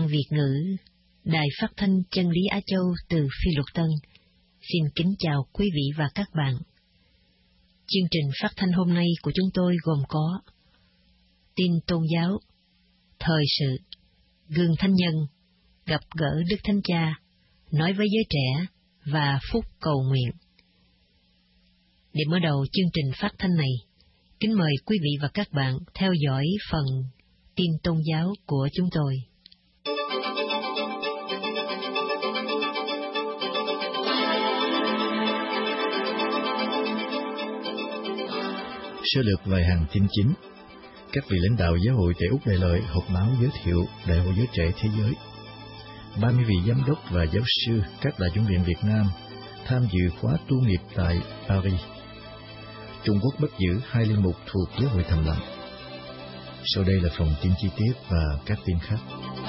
ban Việt ngữ, Đài Phát thanh Chân lý Á Châu từ Phi Luật Tân, xin kính chào quý vị và các bạn. Chương trình phát thanh hôm nay của chúng tôi gồm có tin tôn giáo, thời sự, gương thánh nhân, gặp gỡ Đức Thánh Cha, nói với giới trẻ và phút cầu nguyện. Để mở đầu chương trình phát thanh này, kính mời quý vị và các bạn theo dõi phần tin tôn giáo của chúng tôi. Sơ lược vài hàng tin chính. Các vị lãnh đạo giáo hội tại Úc Đại Lợi họp báo giới thiệu Đại hội Giới Trẻ Thế Giới. 30 vị giám đốc và giáo sư các đại chủng viện Việt Nam tham dự khóa tu nghiệp tại Paris. Trung Quốc bắt giữ 2 linh mục thuộc giáo hội Thầm Lặng. Sau đây là phần tin chi tiết và các tin khác.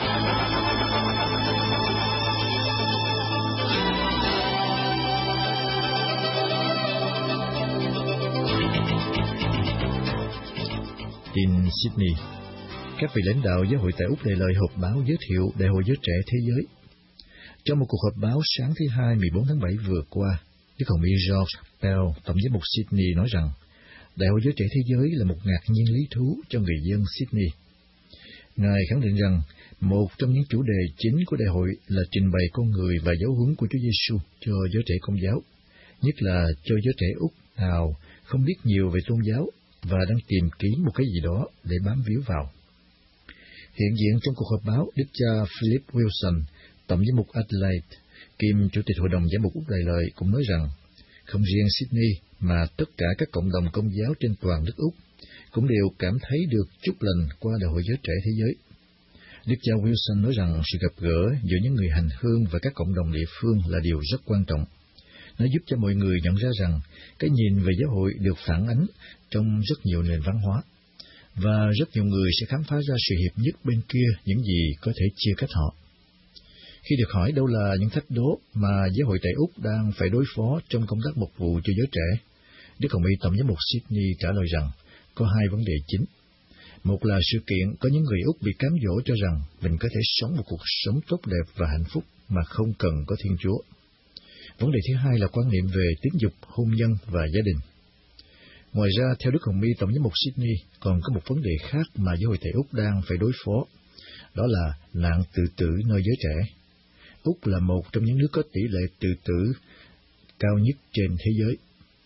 Tin Sydney. Các vị lãnh đạo giáo hội tại Úc Đại Lợi họp báo giới thiệu Đại hội Giới Trẻ Thế Giới. Trong một cuộc họp báo sáng thứ Hai 14 tháng 7 vừa qua, Đức Hồng Y George Pell, Tổng giám mục Sydney nói rằng Đại hội Giới Trẻ Thế Giới là một ngạc nhiên lý thú cho người dân Sydney. Ngài khẳng định rằng một trong những chủ đề chính của đại hội là trình bày con người và giáo huấn của Chúa Giêsu cho giới trẻ Công giáo, nhất là cho giới trẻ Úc nào không biết nhiều về tôn giáo và đang tìm kiếm một cái gì đó để bám víu vào. Hiện diện trong cuộc họp báo, Đức cha Philip Wilson, Tổng giám mục Adelaide, kiêm Chủ tịch Hội đồng Giám mục Úc Đại Lợi cũng nói rằng không riêng Sydney mà tất cả các cộng đồng Công giáo trên toàn nước Úc cũng đều cảm thấy được chúc lành qua Đại hội Giới Trẻ Thế Giới. Đức cha Wilson nói rằng sự gặp gỡ giữa những người hành hương và các cộng đồng địa phương là điều rất quan trọng. Nó giúp cho mọi người nhận ra rằng cái nhìn về giáo hội được phản ánh trong rất nhiều nền văn hóa, và rất nhiều người sẽ khám phá ra sự hiệp nhất bên kia những gì có thể chia cách họ. Khi được hỏi đâu là những thách đố mà giáo hội tại Úc đang phải đối phó trong công tác mục vụ cho giới trẻ, Đức Hồng Y Tổng giám mục Sydney trả lời rằng có 2 vấn đề chính. Một là sự kiện có những người Úc bị cám dỗ cho rằng mình có thể sống một cuộc sống tốt đẹp và hạnh phúc mà không cần có Thiên Chúa. Vấn đề thứ hai là quan niệm về tính dục, hôn nhân và gia đình. Ngoài ra, theo Đức Hồng Y Tổng giám mục Sydney, còn có một vấn đề khác mà giáo hội tại Úc đang phải đối phó, đó là nạn tự tử nơi giới trẻ. Úc là một trong những nước có tỷ lệ tự tử cao nhất trên thế giới.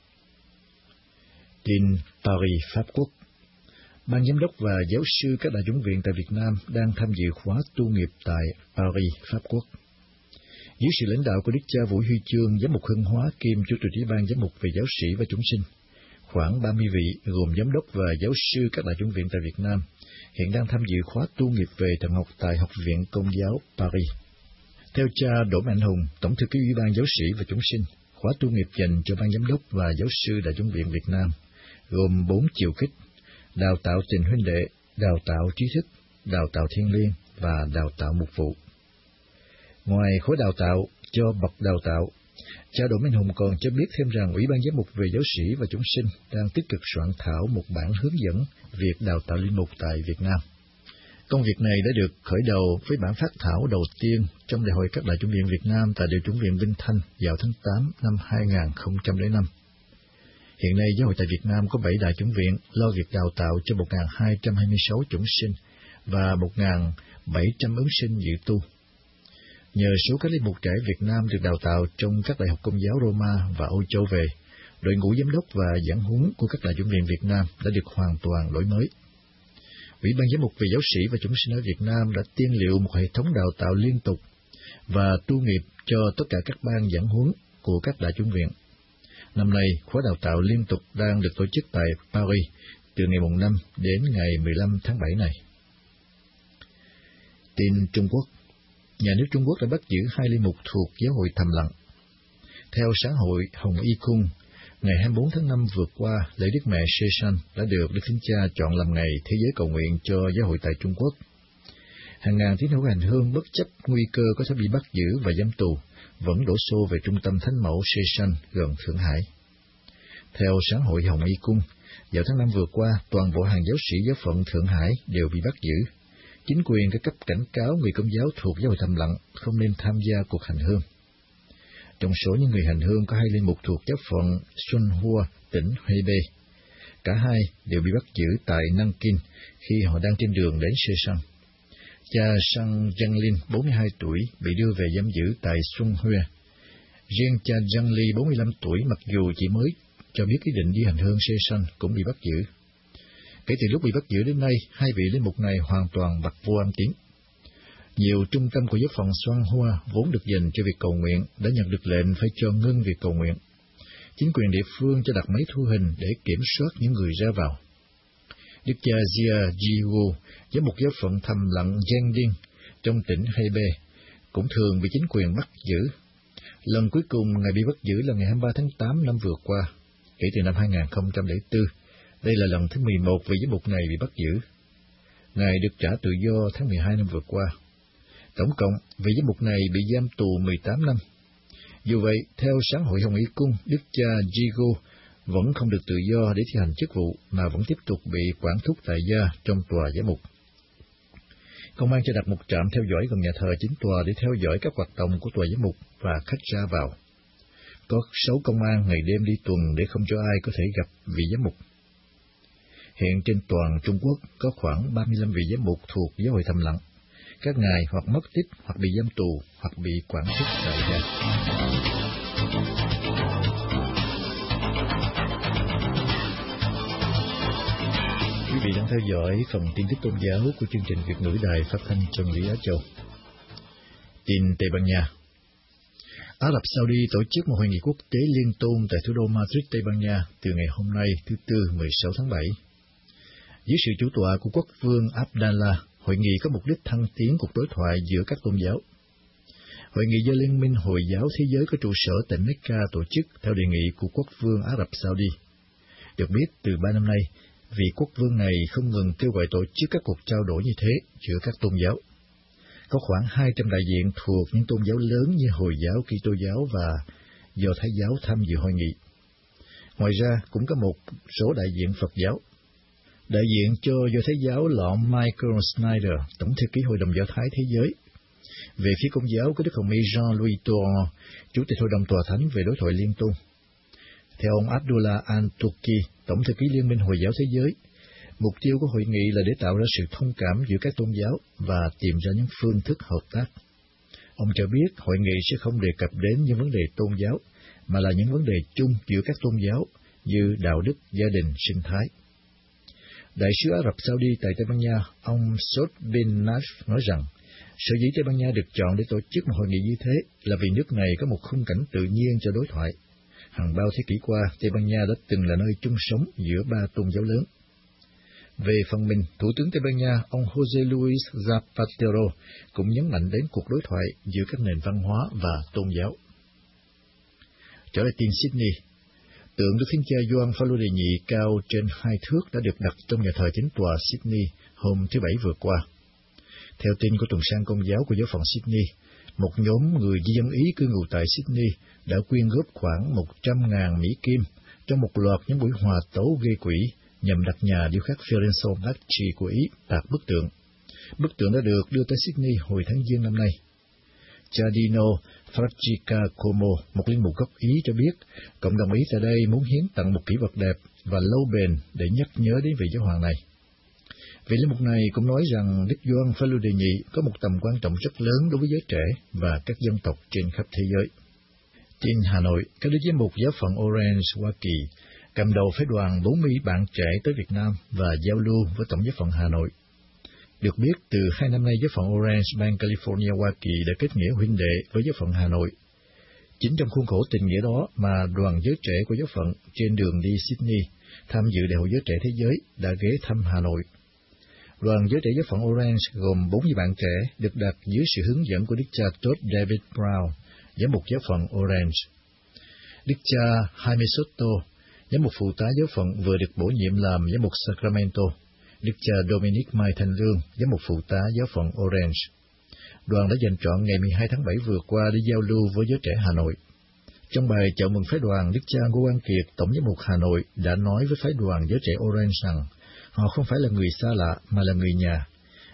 Tin Paris, Pháp Quốc. Ban giám đốc và giáo sư các đại chủng viện tại Việt Nam đang tham dự khóa tu nghiệp tại Paris, Pháp Quốc. Dưới sự lãnh đạo của Đức cha Vũ Huy Chương, giám mục Hưng Hóa kiêm Chủ tịch Ủy ban giám mục về giáo sĩ và chúng sinh, khoảng 30 vị gồm giám đốc và giáo sư các đại chủng viện tại Việt Nam hiện đang tham dự khóa tu nghiệp về thần học tại Học viện Công giáo Paris. Theo cha Đỗ Mạnh Hùng, Tổng thư ký Ủy ban giáo sĩ và chúng sinh, khóa tu nghiệp dành cho ban giám đốc và giáo sư đại chủng viện Việt Nam gồm 4 chiều kích: đào tạo tình huynh đệ, đào tạo trí thức, đào tạo thiên liêng và đào tạo mục vụ. Ngoài khối đào tạo cho bậc đào tạo, cha Đỗ Minh Hùng còn cho biết thêm rằng Ủy ban giám mục về giáo sĩ và chúng sinh đang tích cực soạn thảo một bản hướng dẫn việc đào tạo linh mục tại Việt Nam. Công việc này đã được khởi đầu với bản phát thảo đầu tiên trong Đại hội các đại chủng viện Việt Nam tại Đại chủng viện Vinh Thanh vào tháng 8 năm 2005. Hiện nay, giáo hội tại Việt Nam có 7 đại chủng viện lo việc đào tạo cho 1.226 chủng sinh và 1.700 ứng sinh dự tu. Nhờ số các linh mục trẻ Việt Nam được đào tạo trong các đại học Công giáo Roma và Âu Châu về, đội ngũ giám đốc và giảng huấn của các đại chủng viện Việt Nam đã được hoàn toàn đổi mới. Ủy ban giám mục về giáo sĩ và chúng sinh ở Việt Nam đã tiên liệu một hệ thống đào tạo liên tục và tu nghiệp cho tất cả các ban giảng huấn của các đại chủng viện. Năm nay, khóa đào tạo liên tục đang được tổ chức tại Paris từ ngày 5 đến ngày 15 tháng 7 này. Tin Trung Quốc. Nhà nước Trung Quốc đã bắt giữ 2 linh mục thuộc giáo hội Thầm Lặng. Theo sáng hội Hồng Y Cung, ngày 24 tháng 5 vừa qua, lễ Đức Mẹ Sê-san đã được Đức Thánh Cha chọn làm ngày Thế giới cầu nguyện cho giáo hội tại Trung Quốc. Hàng ngàn tín hữu hành hương bất chấp nguy cơ có thể bị bắt giữ và giam tù, vẫn đổ xô về trung tâm Thánh mẫu Sê-san gần Thượng Hải. Theo sáng hội Hồng Y Cung, vào tháng 5 vừa qua, toàn bộ hàng giáo sĩ giáo phận Thượng Hải đều bị bắt giữ, Chính quyền các cấp cảnh cáo người Công giáo thuộc giáo hội thầm lặng không nên tham gia cuộc hành hương. Trong số những người hành hương có 2 linh mục thuộc giáo phận Xuân Hua, tỉnh Hebei. Cả hai đều bị bắt giữ tại Nam Kinh khi họ đang trên đường đến Sê-san. Cha Sang Zhang-lin, 42 tuổi, bị đưa về giam giữ tại Xuân Hua. Riêng cha Zhang Li, 45 tuổi, mặc dù chỉ mới cho biết ý định đi hành hương Sê-san, cũng bị bắt giữ. Kể từ lúc bị bắt giữ đến nay, 2 vị linh mục này hoàn toàn bặt vô âm tín. Nhiều trung tâm của giáo phận Xuân Hua vốn được dành cho việc cầu nguyện đã nhận được lệnh phải cho ngưng việc cầu nguyện. Chính quyền địa phương cho đặt máy thu hình để kiểm soát những người ra vào. Đức cha Jia Jiwu, giám mục giáo phận thầm lặng Jiangding trong tỉnh Hebei, cũng thường bị chính quyền bắt giữ. Lần cuối cùng Ngài bị bắt giữ là ngày 23 tháng 8 năm vừa qua, kể từ năm 2004. Đây là lần thứ 11 vị giám mục này bị bắt giữ. Ngài được trả tự do tháng 12 năm vừa qua. Tổng cộng, vị giám mục này bị giam tù 18 năm. Dù vậy, theo Sáng hội Hồng Y Cung, Đức cha Jigo vẫn không được tự do để thi hành chức vụ, mà vẫn tiếp tục bị quản thúc tại gia trong tòa giám mục. Công an cho đặt một trạm theo dõi gần nhà thờ chính tòa để theo dõi các hoạt động của tòa giám mục và khách ra vào. Có 6 công an ngày đêm đi tuần để không cho ai có thể gặp vị giám mục. Hiện trên toàn Trung Quốc có khoảng 35 vị giám mục thuộc giáo hội thầm lặng. Các ngài hoặc mất tích, hoặc bị giam tù, hoặc bị quản thúc tại gia. Quý vị đang theo dõi phần tin tức tôn giáo của chương trình Việt ngữ Đài Phát thanh Chân lý Á Châu. Tin Tây Ban Nha. Ả Rập Saudi tổ chức một hội nghị quốc tế liên tôn tại thủ đô Madrid, Tây Ban Nha từ ngày hôm nay, thứ Tư, 16 tháng 7. Dưới sự chủ tọa của quốc vương Abdallah, hội nghị có mục đích thăng tiến cuộc đối thoại giữa các tôn giáo. Hội nghị do Liên minh Hồi giáo Thế giới có trụ sở tại Mecca tổ chức theo đề nghị của quốc vương Ả Rập Saudi. Được biết, từ 3 năm nay, vị quốc vương này không ngừng kêu gọi tổ chức các cuộc trao đổi như thế giữa các tôn giáo. Có khoảng 200 đại diện thuộc những tôn giáo lớn như Hồi giáo, Kitô giáo và Do Thái giáo tham dự hội nghị. Ngoài ra, cũng có một số đại diện Phật giáo. Đại diện cho Do Thái giáo là ông Michael Snyder, Tổng thư ký Hội đồng Do Thái Thế giới. Về phía Công giáo có Đức Hồng Y Jean-Louis Tauran, Chủ tịch Hội đồng Tòa Thánh về đối thoại liên tôn. Theo ông Abdullah Al-Turki, Tổng thư ký Liên minh Hồi giáo Thế giới, mục tiêu của hội nghị là để tạo ra sự thông cảm giữa các tôn giáo và tìm ra những phương thức hợp tác. Ông cho biết hội nghị sẽ không đề cập đến những vấn đề tôn giáo, mà là những vấn đề chung giữa các tôn giáo như đạo đức, gia đình, sinh thái. Đại sứ Ả Rập Saudi tại Tây Ban Nha, ông Sot bin Naf nói rằng, sở dĩ Tây Ban Nha được chọn để tổ chức một hội nghị như thế là vì nước này có một khung cảnh tự nhiên cho đối thoại. Hàng bao thế kỷ qua, Tây Ban Nha đã từng là nơi chung sống giữa 3 tôn giáo lớn. Về phần mình, Thủ tướng Tây Ban Nha, ông José Luis Zapatero, cũng nhấn mạnh đến cuộc đối thoại giữa các nền văn hóa và tôn giáo. Trở lại tin Sydney. Tượng Đức Thánh Cha Gioan Phaolô đệ nhị cao trên 2 thước đã được đặt trong nhà thờ chính tòa Sydney hôm thứ Bảy vừa qua. Theo tin của tuần san Công giáo của giáo phận Sydney, một nhóm người di dân Ý cư ngụ tại Sydney đã quyên góp khoảng 100.000 Mỹ Kim trong một loạt những buổi hòa tấu gây quỹ nhằm đặt nhà điêu khắc Lorenzo Bacci của Ý tạc bức tượng. Bức tượng đã được đưa tới Sydney hồi tháng Giêng năm nay. Cha Dino Franciacomo, một linh mục gốc Ý cho biết, cộng đồng Ý tại đây muốn hiến tặng một kỷ vật đẹp và lâu bền để nhắc nhớ đến vị giáo hoàng này. Vị linh mục này cũng nói rằng Đức Gioan Phaolô đệ nhị có một tầm quan trọng rất lớn đối với giới trẻ và các dân tộc trên khắp thế giới. Tin Hà Nội, các đức giám mục giáo phận Orange, Hoa Kỳ, cầm đầu phái đoàn 40 bạn trẻ tới Việt Nam và giao lưu với Tổng giáo phận Hà Nội. Được biết, từ 2 năm nay giáo phận Orange, bang California, Hoa Kỳ đã kết nghĩa huynh đệ với giáo phận Hà Nội. Chính trong khuôn khổ tình nghĩa đó mà đoàn giới trẻ của giáo phận trên đường đi Sydney tham dự Đại hội Giới Trẻ Thế Giới đã ghé thăm Hà Nội. Đoàn giới trẻ giáo phận Orange gồm 40 bạn trẻ được đặt dưới sự hướng dẫn của Đức cha Todd David Brown, giám mục giáo phận Orange. Đức cha Jaime Soto, giám mục phụ tá giáo phận vừa được bổ nhiệm làm giám mục Sacramento. Đức cha Dominic Mai Thành Lương, giám mục phụ tá giáo phận Orange. Đoàn đã dành trọn ngày 12 tháng 7 vừa qua để giao lưu với giới trẻ Hà Nội. Trong bài chào mừng phái đoàn, Đức cha Ngô Quang Kiệt, Tổng giám mục Hà Nội, đã nói với phái đoàn giới trẻ Orange rằng họ không phải là người xa lạ mà là người nhà,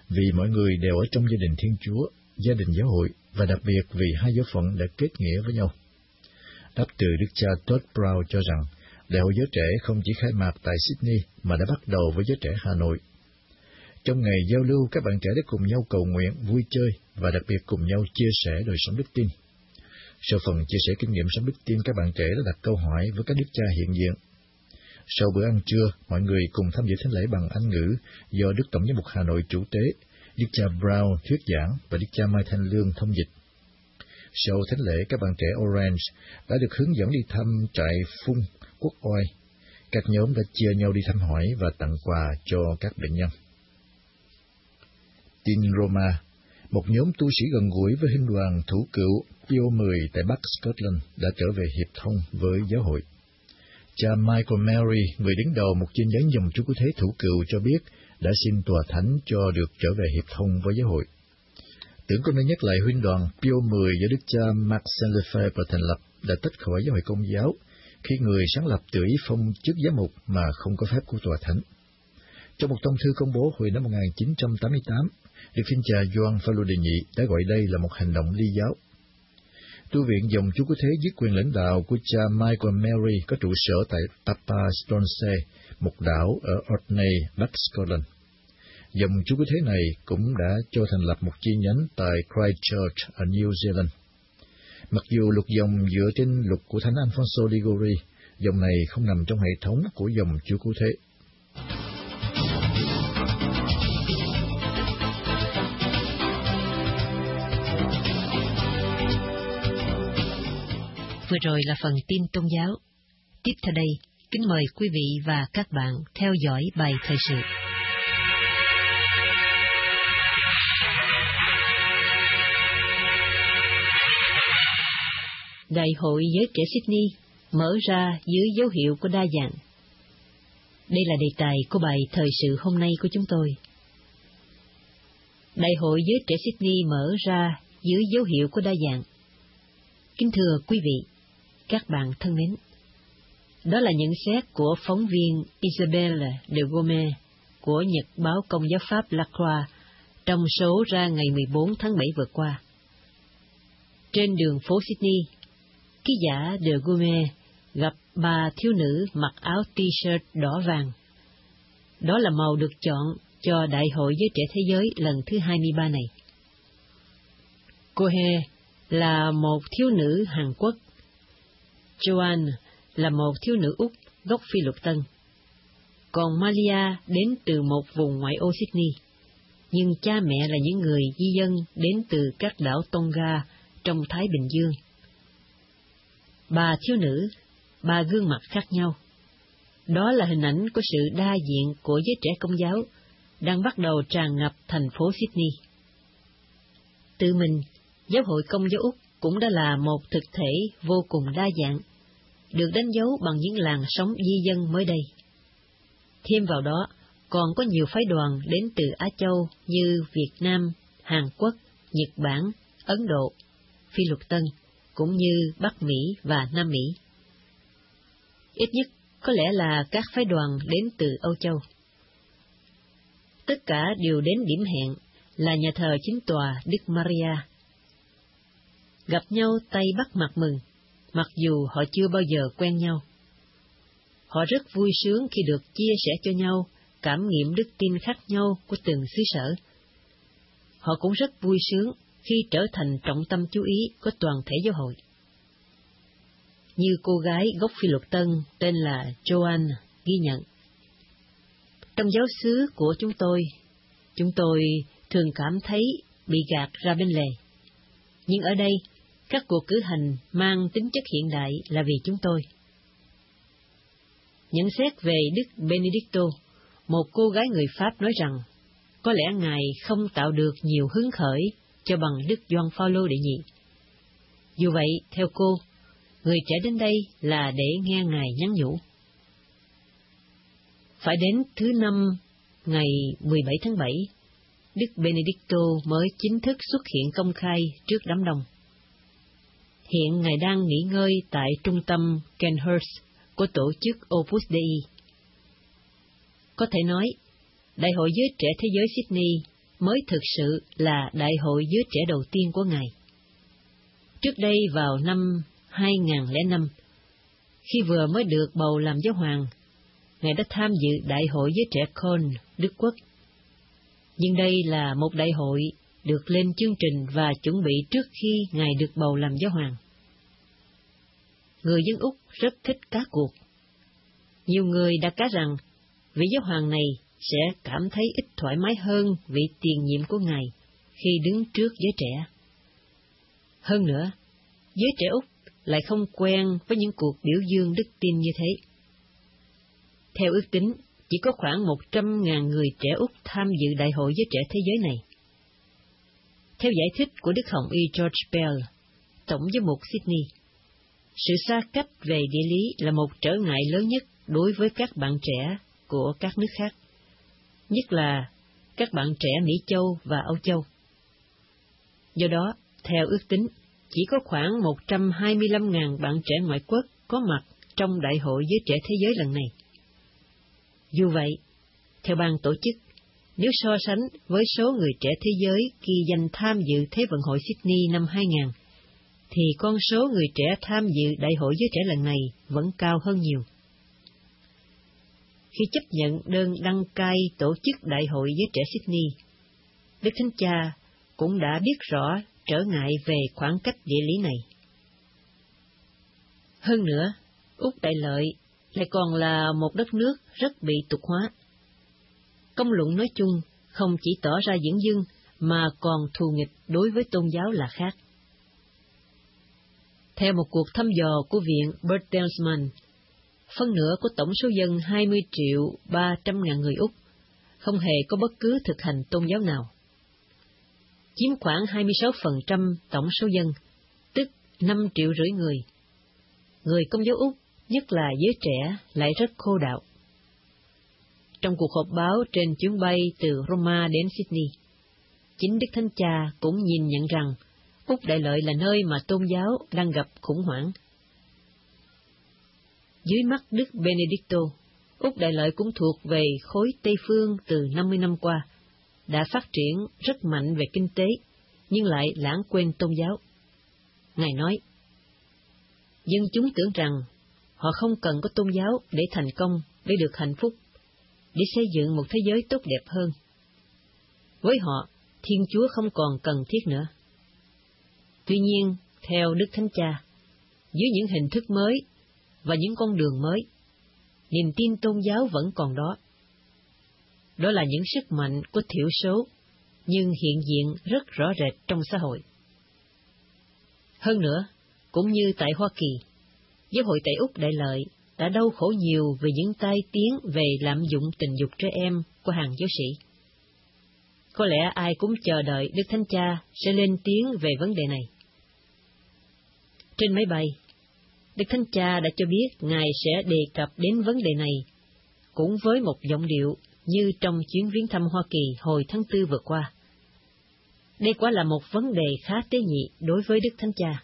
vì mọi người đều ở trong gia đình Thiên Chúa, gia đình giáo hội, và đặc biệt vì hai giáo phận đã kết nghĩa với nhau. Đáp từ Đức cha Todd Brown cho rằng, Đại hội Giới Trẻ không chỉ khai mạc tại Sydney mà đã bắt đầu với giới trẻ Hà Nội. Trong ngày giao lưu, các bạn trẻ đã cùng nhau cầu nguyện, vui chơi và đặc biệt cùng nhau chia sẻ đời sống đức tin. Sau phần chia sẻ kinh nghiệm sống đức tin, các bạn trẻ đã đặt câu hỏi với các đức cha hiện diện. Sau bữa ăn trưa, mọi người cùng tham dự thánh lễ bằng Anh ngữ do Đức Tổng giám mục Hà Nội chủ tế, Đức cha Brown thuyết giảng và Đức cha Mai Thanh Lương thông dịch. Sau thánh lễ, các bạn trẻ Orange đã được hướng dẫn đi thăm trại phun Quốc Oai. Các nhóm đã chia nhau đi thăm hỏi và tặng quà cho các bệnh nhân. Tin Roma, một nhóm tu sĩ gần gũi với Hinh đoàn thủ cựu Pio 10 tại Bắc Scotland đã trở về hiệp thông với giáo hội. Cha Michael Mary, người đứng đầu một chi nhánh dòng Chúa Cứu Thế thủ cựu cho biết đã xin tòa thánh cho được trở về hiệp thông với giáo hội. Tưởng có nên nhắc lại huynh đoàn Pio 10 do Đức cha Marcel Lefebvre thành lập đã tách khỏi giáo hội Công giáo khi người sáng lập tự ý phong chức giám mục mà không có phép của tòa thánh. Trong một tông thư công bố hồi năm 1988, Đức Thánh cha Gioan Phaolô đệ nhị đã gọi đây là một hành động ly giáo. Tu viện dòng Chúa Cứu Thế dưới quyền lãnh đạo của cha Michael Mary có trụ sở tại Papa Stonsay, một đảo ở Orkney, Bắc Scotland. Dòng Chúa Cứu Thế này cũng đã cho thành lập một chi nhánh tại Christchurch ở New Zealand. Mặc dù luật dòng dựa trên luật của Thánh Alfonso Liguori, dòng này không nằm trong hệ thống của dòng Chúa Cứu Thế. Vừa rồi là phần tin tôn giáo. Tiếp theo đây, kính mời quý vị và các bạn theo dõi bài thời sự. Đại hội Giới Trẻ Sydney mở ra dưới dấu hiệu của đa dạng. Đây là đề tài của bài thời sự hôm nay của chúng tôi. Đại hội Giới Trẻ Sydney mở ra dưới dấu hiệu của đa dạng. Kính thưa quý vị, các bạn thân mến, đó là nhận xét của phóng viên Isabelle de Gomez của Nhật báo Công giáo Pháp La Croix trong số ra ngày 14 tháng 7 vừa qua. Trên đường phố Sydney, ký giả de Gomez gặp ba thiếu nữ mặc áo t-shirt đỏ vàng. Đó là màu được chọn cho Đại hội Giới Trẻ Thế Giới lần thứ 23 này. Cô He là một thiếu nữ Hàn Quốc. Joanne là một thiếu nữ Úc gốc Phi Luật Tân. Còn Malia đến từ một vùng ngoại ô Sydney, nhưng cha mẹ là những người di dân đến từ các đảo Tonga trong Thái Bình Dương. Ba thiếu nữ, ba gương mặt khác nhau. Đó là hình ảnh của sự đa diện của giới trẻ Công giáo đang bắt đầu tràn ngập thành phố Sydney. Tự mình, Giáo hội Công giáo Úc cũng đã là một thực thể vô cùng đa dạng, được đánh dấu bằng những làn sóng di dân mới đây. Thêm vào đó, còn có nhiều phái đoàn đến từ Á Châu như Việt Nam, Hàn Quốc, Nhật Bản, Ấn Độ, Phi Luật Tân, cũng như Bắc Mỹ và Nam Mỹ. Ít nhất có lẽ là các phái đoàn đến từ Âu Châu. Tất cả đều đến điểm hẹn là nhà thờ chính tòa Đức Maria. Gặp nhau tay bắt mặt mừng, mặc dù họ chưa bao giờ quen nhau. Họ rất vui sướng khi được chia sẻ cho nhau cảm nghiệm đức tin khác nhau của từng xứ sở. Họ cũng rất vui sướng khi trở thành trọng tâm chú ý của toàn thể giáo hội. Như cô gái gốc Phi Luật Tân tên là Joanne ghi nhận. Trong giáo xứ của chúng tôi thường cảm thấy bị gạt ra bên lề. Nhưng ở đây, các cuộc cử hành mang tính chất hiện đại là vì chúng tôi. Nhận xét về Đức Benedicto, một cô gái người Pháp nói rằng, có lẽ Ngài không tạo được nhiều hứng khởi cho bằng Đức Gioan Phaolô đệ nhị. Dù vậy, theo cô, người trẻ đến đây là để nghe Ngài nhắn nhủ. Phải đến thứ năm, ngày 17 tháng 7, Đức Benedicto mới chính thức xuất hiện công khai trước đám đông. Hiện Ngài đang nghỉ ngơi tại trung tâm Kenhurst của tổ chức Opus Dei. Có thể nói, Đại hội Giới Trẻ Thế Giới Sydney mới thực sự là đại hội giới trẻ đầu tiên của Ngài. Trước đây vào năm 2005, khi vừa mới được bầu làm giáo hoàng, Ngài đã tham dự đại hội giới trẻ Köln, Đức Quốc. Nhưng đây là một đại hội được lên chương trình và chuẩn bị trước khi Ngài được bầu làm giáo hoàng. Người dân Úc rất thích cá cuộc. Nhiều người đã cá rằng vị giáo hoàng này sẽ cảm thấy ít thoải mái hơn vị tiền nhiệm của Ngài khi đứng trước giới trẻ. Hơn nữa, giới trẻ Úc lại không quen với những cuộc biểu dương đức tin như thế. Theo ước tính, chỉ có khoảng 100.000 người trẻ Úc tham dự đại hội giới trẻ thế giới này. Theo giải thích của Đức Hồng Y George Bell, Tổng giám mục Sydney, sự xa cách về địa lý là một trở ngại lớn nhất đối với các bạn trẻ của các nước khác, nhất là các bạn trẻ Mỹ Châu và Âu Châu. Do đó, theo ước tính, chỉ có khoảng 125.000 bạn trẻ ngoại quốc có mặt trong Đại hội Giới Trẻ Thế Giới lần này. Dù vậy, theo ban tổ chức, nếu so sánh với số người trẻ thế giới ghi danh tham dự Thế vận hội Sydney năm 2000, thì con số người trẻ tham dự Đại hội Giới Trẻ lần này vẫn cao hơn nhiều. Khi chấp nhận đơn đăng cai tổ chức Đại hội Giới Trẻ Sydney, Đức Thánh Cha cũng đã biết rõ trở ngại về khoảng cách địa lý này. Hơn nữa, Úc Đại Lợi lại còn là một đất nước rất bị tục hóa. Công luận nói chung không chỉ tỏ ra dửng dưng mà còn thù nghịch đối với tôn giáo là khác. Theo một cuộc thăm dò của Viện Bertelsmann, phân nửa của tổng số dân 20.300.000 người Úc không hề có bất cứ thực hành tôn giáo nào. Chiếm khoảng 26% tổng số dân, tức 5,5 triệu người. Người Công giáo Úc, nhất là giới trẻ, lại rất khô đạo. Trong cuộc họp báo trên chuyến bay từ Roma đến Sydney, chính Đức Thánh Cha cũng nhìn nhận rằng Úc Đại Lợi là nơi mà tôn giáo đang gặp khủng hoảng. Dưới mắt Đức Benedicto, Úc Đại Lợi cũng thuộc về khối Tây Phương từ 50 năm qua, đã phát triển rất mạnh về kinh tế, nhưng lại lãng quên tôn giáo. Ngài nói, dân chúng tưởng rằng họ không cần có tôn giáo để thành công, để được hạnh phúc, để xây dựng một thế giới tốt đẹp hơn. Với họ, Thiên Chúa không còn cần thiết nữa. Tuy nhiên, theo Đức Thánh Cha, dưới những hình thức mới và những con đường mới, niềm tin tôn giáo vẫn còn đó. Đó là những sức mạnh của thiểu số, nhưng hiện diện rất rõ rệt trong xã hội. Hơn nữa, cũng như tại Hoa Kỳ, Giáo hội tại Úc Đại Lợi đã đau khổ nhiều về những tai tiếng về lạm dụng tình dục trẻ em của hàng giáo sĩ. Có lẽ ai cũng chờ đợi Đức Thánh Cha sẽ lên tiếng về vấn đề này. Trên máy bay, Đức Thánh Cha đã cho biết Ngài sẽ đề cập đến vấn đề này, cũng với một giọng điệu như trong chuyến viếng thăm Hoa Kỳ hồi tháng 4 vừa qua. Đây quả là một vấn đề khá tế nhị đối với Đức Thánh Cha.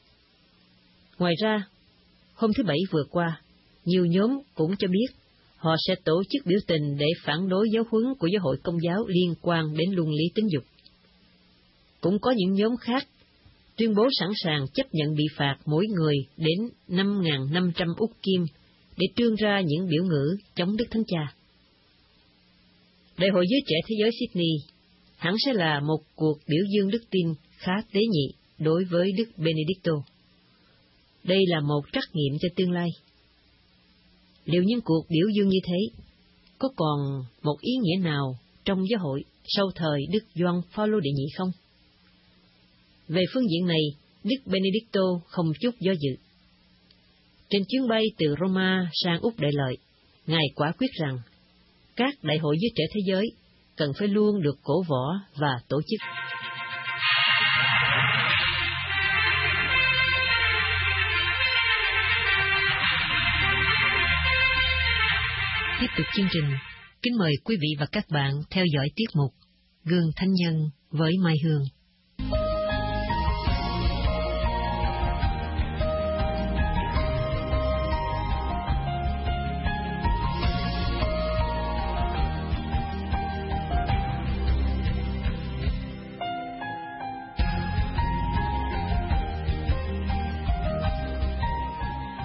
Ngoài ra, hôm thứ Bảy vừa qua, nhiều nhóm cũng cho biết họ sẽ tổ chức biểu tình để phản đối giáo huấn của Giáo hội Công giáo liên quan đến luân lý tính dục. Cũng có những nhóm khác tuyên bố sẵn sàng chấp nhận bị phạt mỗi người đến 5.500 Úc Kim để trương ra những biểu ngữ chống Đức Thánh Cha. Đại hội Giới Trẻ Thế Giới Sydney hẳn sẽ là một cuộc biểu dương đức tin khá tế nhị đối với Đức Benedicto. Đây là một trắc nghiệm cho tương lai. Liệu những cuộc biểu dương như thế có còn một ý nghĩa nào trong giáo hội sau thời Đức Gioan Phaolô đệ nhị không? Về phương diện này, Đức Benedicto không chút do dự. Trên chuyến bay từ Roma sang Úc Đại Lợi, Ngài quả quyết rằng các đại hội giới trẻ thế giới cần phải luôn được cổ võ và tổ chức. Tiếp tục chương trình, kính mời quý vị và các bạn theo dõi tiết mục Gương Thánh Nhân với Mai Hương.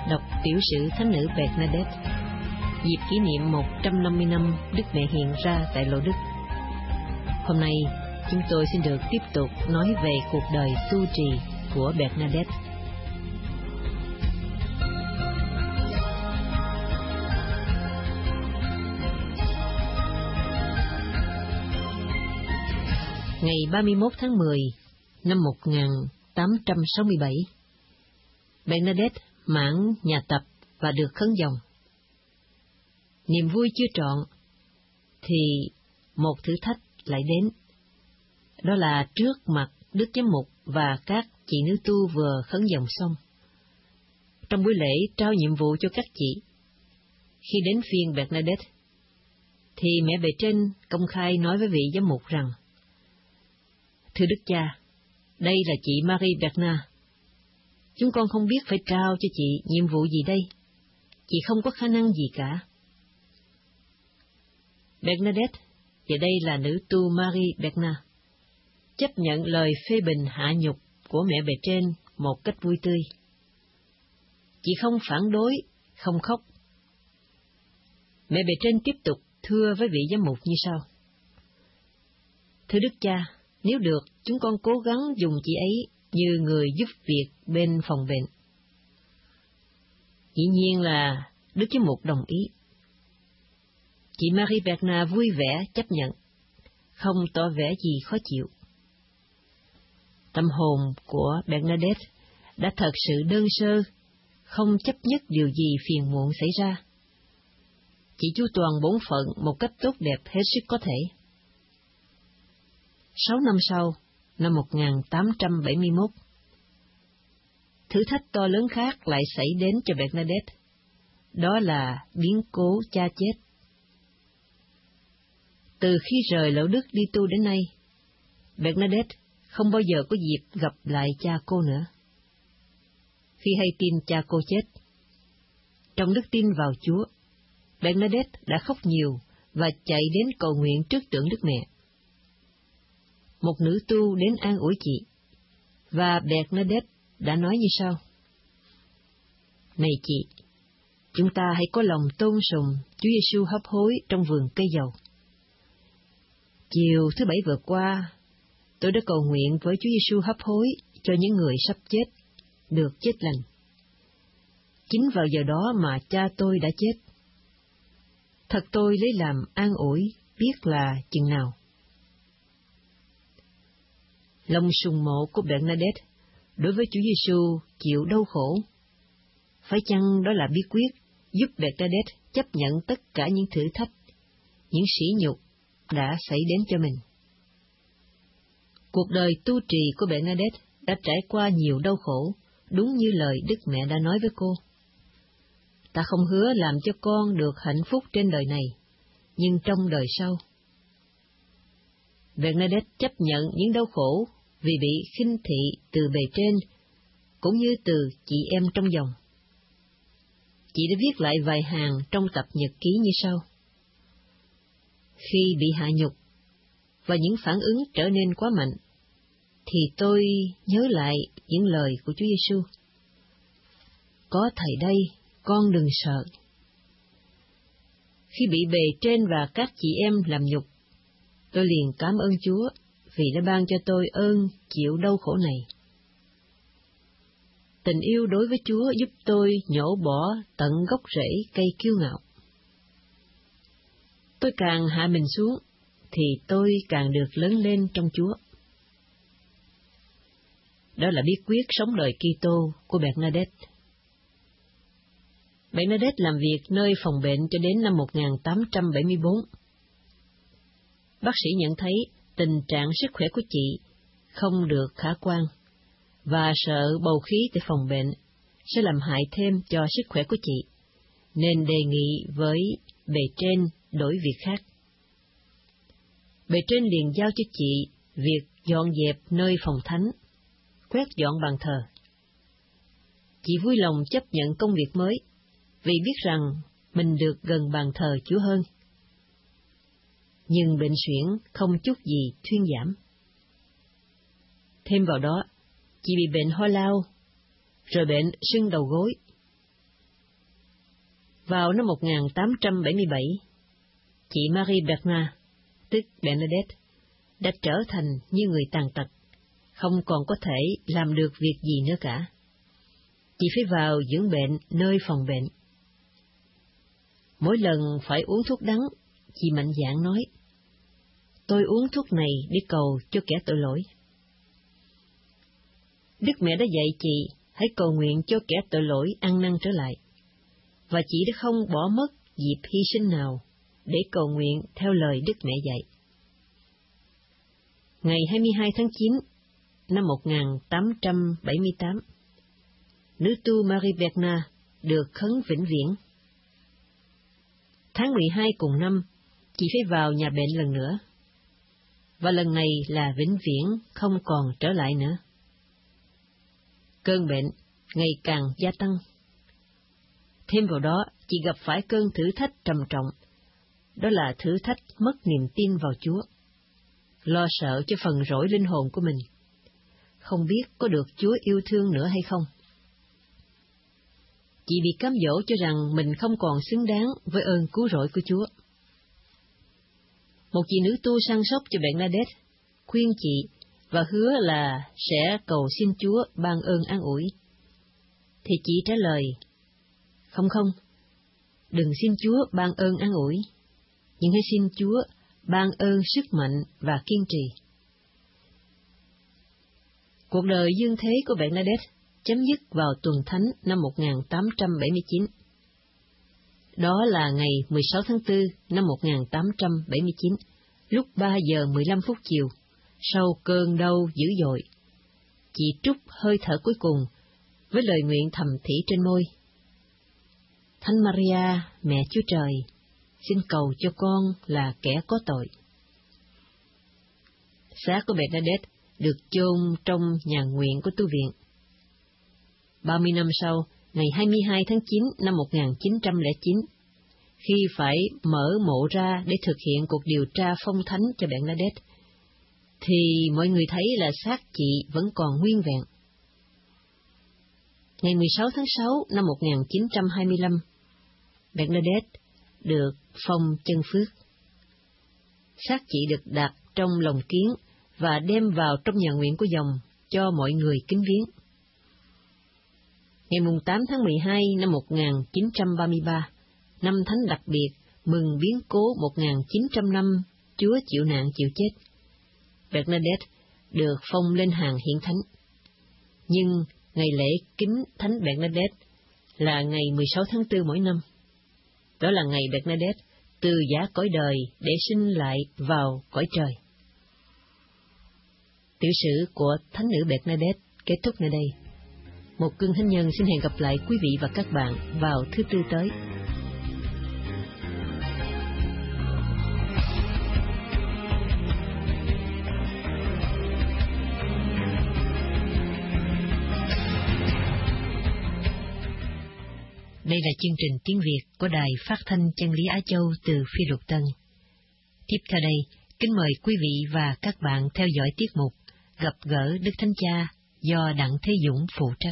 đọc tiểu sử Thánh nữ Bernadette, dịp kỷ niệm 150 năm Đức Mẹ hiện ra tại Lỗ Đức. Hôm nay, chúng tôi xin được tiếp tục nói về cuộc đời tu trì của Bernadette. Ngày 31 tháng 10 năm 1867, Bernadette mãn nhà tập và được khấn vòng. Niềm vui chưa trọn, thì một thử thách lại đến. Đó là trước mặt Đức Giám mục và các chị nữ tu vừa khấn vòng xong. Trong buổi lễ trao nhiệm vụ cho các chị, khi đến phiên Bernadette, thì mẹ bề trên công khai nói với vị giám mục rằng: "Thưa Đức Cha, đây là chị Marie Bernard. Chúng con không biết phải trao cho chị nhiệm vụ gì đây. Chị không có khả năng gì cả." Bernadette, và đây là nữ tu Marie Bernard, chấp nhận lời phê bình hạ nhục của mẹ bề trên một cách vui tươi. Chị không phản đối, không khóc. Mẹ bề trên tiếp tục thưa với vị giám mục như sau: "Thưa Đức Cha, nếu được, chúng con cố gắng dùng chị ấy như người giúp việc bên phòng bệnh." Dĩ nhiên là Đức Giám mục đồng ý. Chị Marie Bernard vui vẻ chấp nhận, không tỏ vẻ gì khó chịu. Tâm hồn của Bernadette đã thật sự đơn sơ, không chấp nhất điều gì phiền muộn xảy ra. Chị chu toàn bổn phận một cách tốt đẹp hết sức có thể. 6 năm sau, năm 1871, thử thách to lớn khác lại xảy đến cho Bernadette. Đó là biến cố cha chết. Từ khi rời Lỗ Đức đi tu đến nay, Bernadette không bao giờ có dịp gặp lại cha cô nữa. Khi hay tin cha cô chết, trong đức tin vào Chúa, Bernadette đã khóc nhiều và chạy đến cầu nguyện trước tượng Đức Mẹ. Một nữ tu đến an ủi chị, và Bernadette đã nói như sau: "Này chị, chúng ta hãy có lòng tôn sùng Chúa Giêsu hấp hối trong vườn cây dầu. Chiều thứ Bảy vừa qua, tôi đã cầu nguyện với Chúa Giêsu hấp hối cho những người sắp chết, được chết lành. Chính vào giờ đó mà cha tôi đã chết. Thật tôi lấy làm an ủi, biết là chừng nào." Lòng sùng mộ của Bernadette đối với Chúa Giêsu chịu đau khổ. Phải chăng đó là bí quyết giúp Bernadette chấp nhận tất cả những thử thách, những sỉ nhục đã xảy đến cho mình? Cuộc đời tu trì của Bernadette đã trải qua nhiều đau khổ, đúng như lời Đức Mẹ đã nói với cô: "Ta không hứa làm cho con được hạnh phúc trên đời này, nhưng trong đời sau." Bernadette chấp nhận những đau khổ vì bị khinh thị từ bề trên, cũng như từ chị em trong dòng. Chị đã viết lại vài hàng trong tập nhật ký như sau: "Khi bị hạ nhục và những phản ứng trở nên quá mạnh, thì tôi nhớ lại những lời của Chúa Giêsu: Có Thầy đây, con đừng sợ. Khi bị bề trên và các chị em làm nhục, tôi liền cảm ơn Chúa vì đã ban cho tôi ơn chịu đau khổ này. Tình yêu đối với Chúa giúp tôi nhổ bỏ tận gốc rễ cây kiêu ngạo. Tôi càng hạ mình xuống, thì tôi càng được lớn lên trong Chúa." Đó là bí quyết sống đời Kitô của Bernadette. Bernadette làm việc nơi phòng bệnh cho đến năm 1874. Bác sĩ nhận thấy tình trạng sức khỏe của chị không được khả quan, và sợ bầu khí tại phòng bệnh sẽ làm hại thêm cho sức khỏe của chị, nên đề nghị với bề trên đổi việc khác. Bề trên liền giao cho chị việc dọn dẹp nơi phòng thánh, quét dọn bàn thờ. Chị vui lòng chấp nhận công việc mới, vì biết rằng mình được gần bàn thờ Chúa hơn. Nhưng bệnh suyễn không chút gì thuyên giảm. Thêm vào đó, chị bị bệnh ho lao, rồi bệnh sưng đầu gối. Vào năm 1877, chị Marie Bernard, tức Bernadette, đã trở thành như người tàn tật, không còn có thể làm được việc gì nữa cả. Chị phải vào dưỡng bệnh nơi phòng bệnh. Mỗi lần phải uống thuốc đắng, chị mạnh dạn nói, tôi uống thuốc này để cầu cho kẻ tội lỗi. Đức Mẹ đã dạy chị hãy cầu nguyện cho kẻ tội lỗi ăn năn trở lại, và chị đã không bỏ mất dịp hy sinh nào để cầu nguyện theo lời Đức Mẹ dạy. Ngày 22 tháng 9 năm 1878, nữ tu Marie Bernard được khấn vĩnh viễn. Tháng 12 cùng năm, chị phải vào nhà bệnh lần nữa, và lần này là vĩnh viễn không còn trở lại nữa. Cơn bệnh ngày càng gia tăng. Thêm vào đó, chị gặp phải cơn thử thách trầm trọng, đó là thử thách mất niềm tin vào Chúa, lo sợ cho phần rỗi linh hồn của mình, không biết có được Chúa yêu thương nữa hay không. Chị bị cám dỗ cho rằng mình không còn xứng đáng với ơn cứu rỗi của Chúa. Một chị nữ tu săn sóc cho Bernadette khuyên chị và hứa là sẽ cầu xin Chúa ban ơn an ủi. Thì chị trả lời, không, đừng xin Chúa ban ơn an ủi, nhưng hãy xin Chúa ban ơn sức mạnh và kiên trì. Cuộc đời dương thế của Bernadette chấm dứt vào tuần thánh năm 1879. Đó là ngày 16 tháng 4 năm 1879, lúc 3 giờ 15 phút chiều, sau cơn đau dữ dội. Chị trút hơi thở cuối cùng với lời nguyện thầm thì trên môi. Thánh Maria, Mẹ Chúa Trời, xin cầu cho con là kẻ có tội. Xác của Bernadette được chôn trong nhà nguyện của tu viện. 30 năm sau, ngày 22 tháng 9 năm 1909, khi phải mở mộ ra để thực hiện cuộc điều tra phong thánh cho Bernadette, thì mọi người thấy là xác chị vẫn còn nguyên vẹn. Ngày 16 tháng 6 năm 1925, Bernadette được phong chân phước. Xác chị được đặt trong lồng kiến và đem vào trong nhà nguyện của dòng cho mọi người kính viếng. Ngày 8 tháng 12 năm 1933, năm thánh đặc biệt mừng biến cố 1900 năm Chúa chịu nạn chịu chết, Bernadette được phong lên hàng hiển thánh. Nhưng ngày lễ kính thánh Bernadette là ngày 16 tháng 4 mỗi năm. Đó là ngày Bernadette từ giã cõi đời để sinh lại vào cõi trời. Tiểu sử của thánh nữ Bernadette kết thúc nơi đây. Một cưng thánh nhân xin hẹn gặp lại quý vị và các bạn vào thứ Tư tới. Đây là chương trình tiếng Việt của Đài Phát thanh Chân lý Á Châu từ Phi Luật Tân. Tiếp theo đây, kính mời quý vị và các bạn theo dõi tiết mục Gặp gỡ Đức Thánh Cha do Đặng Thế Dũng phụ trách.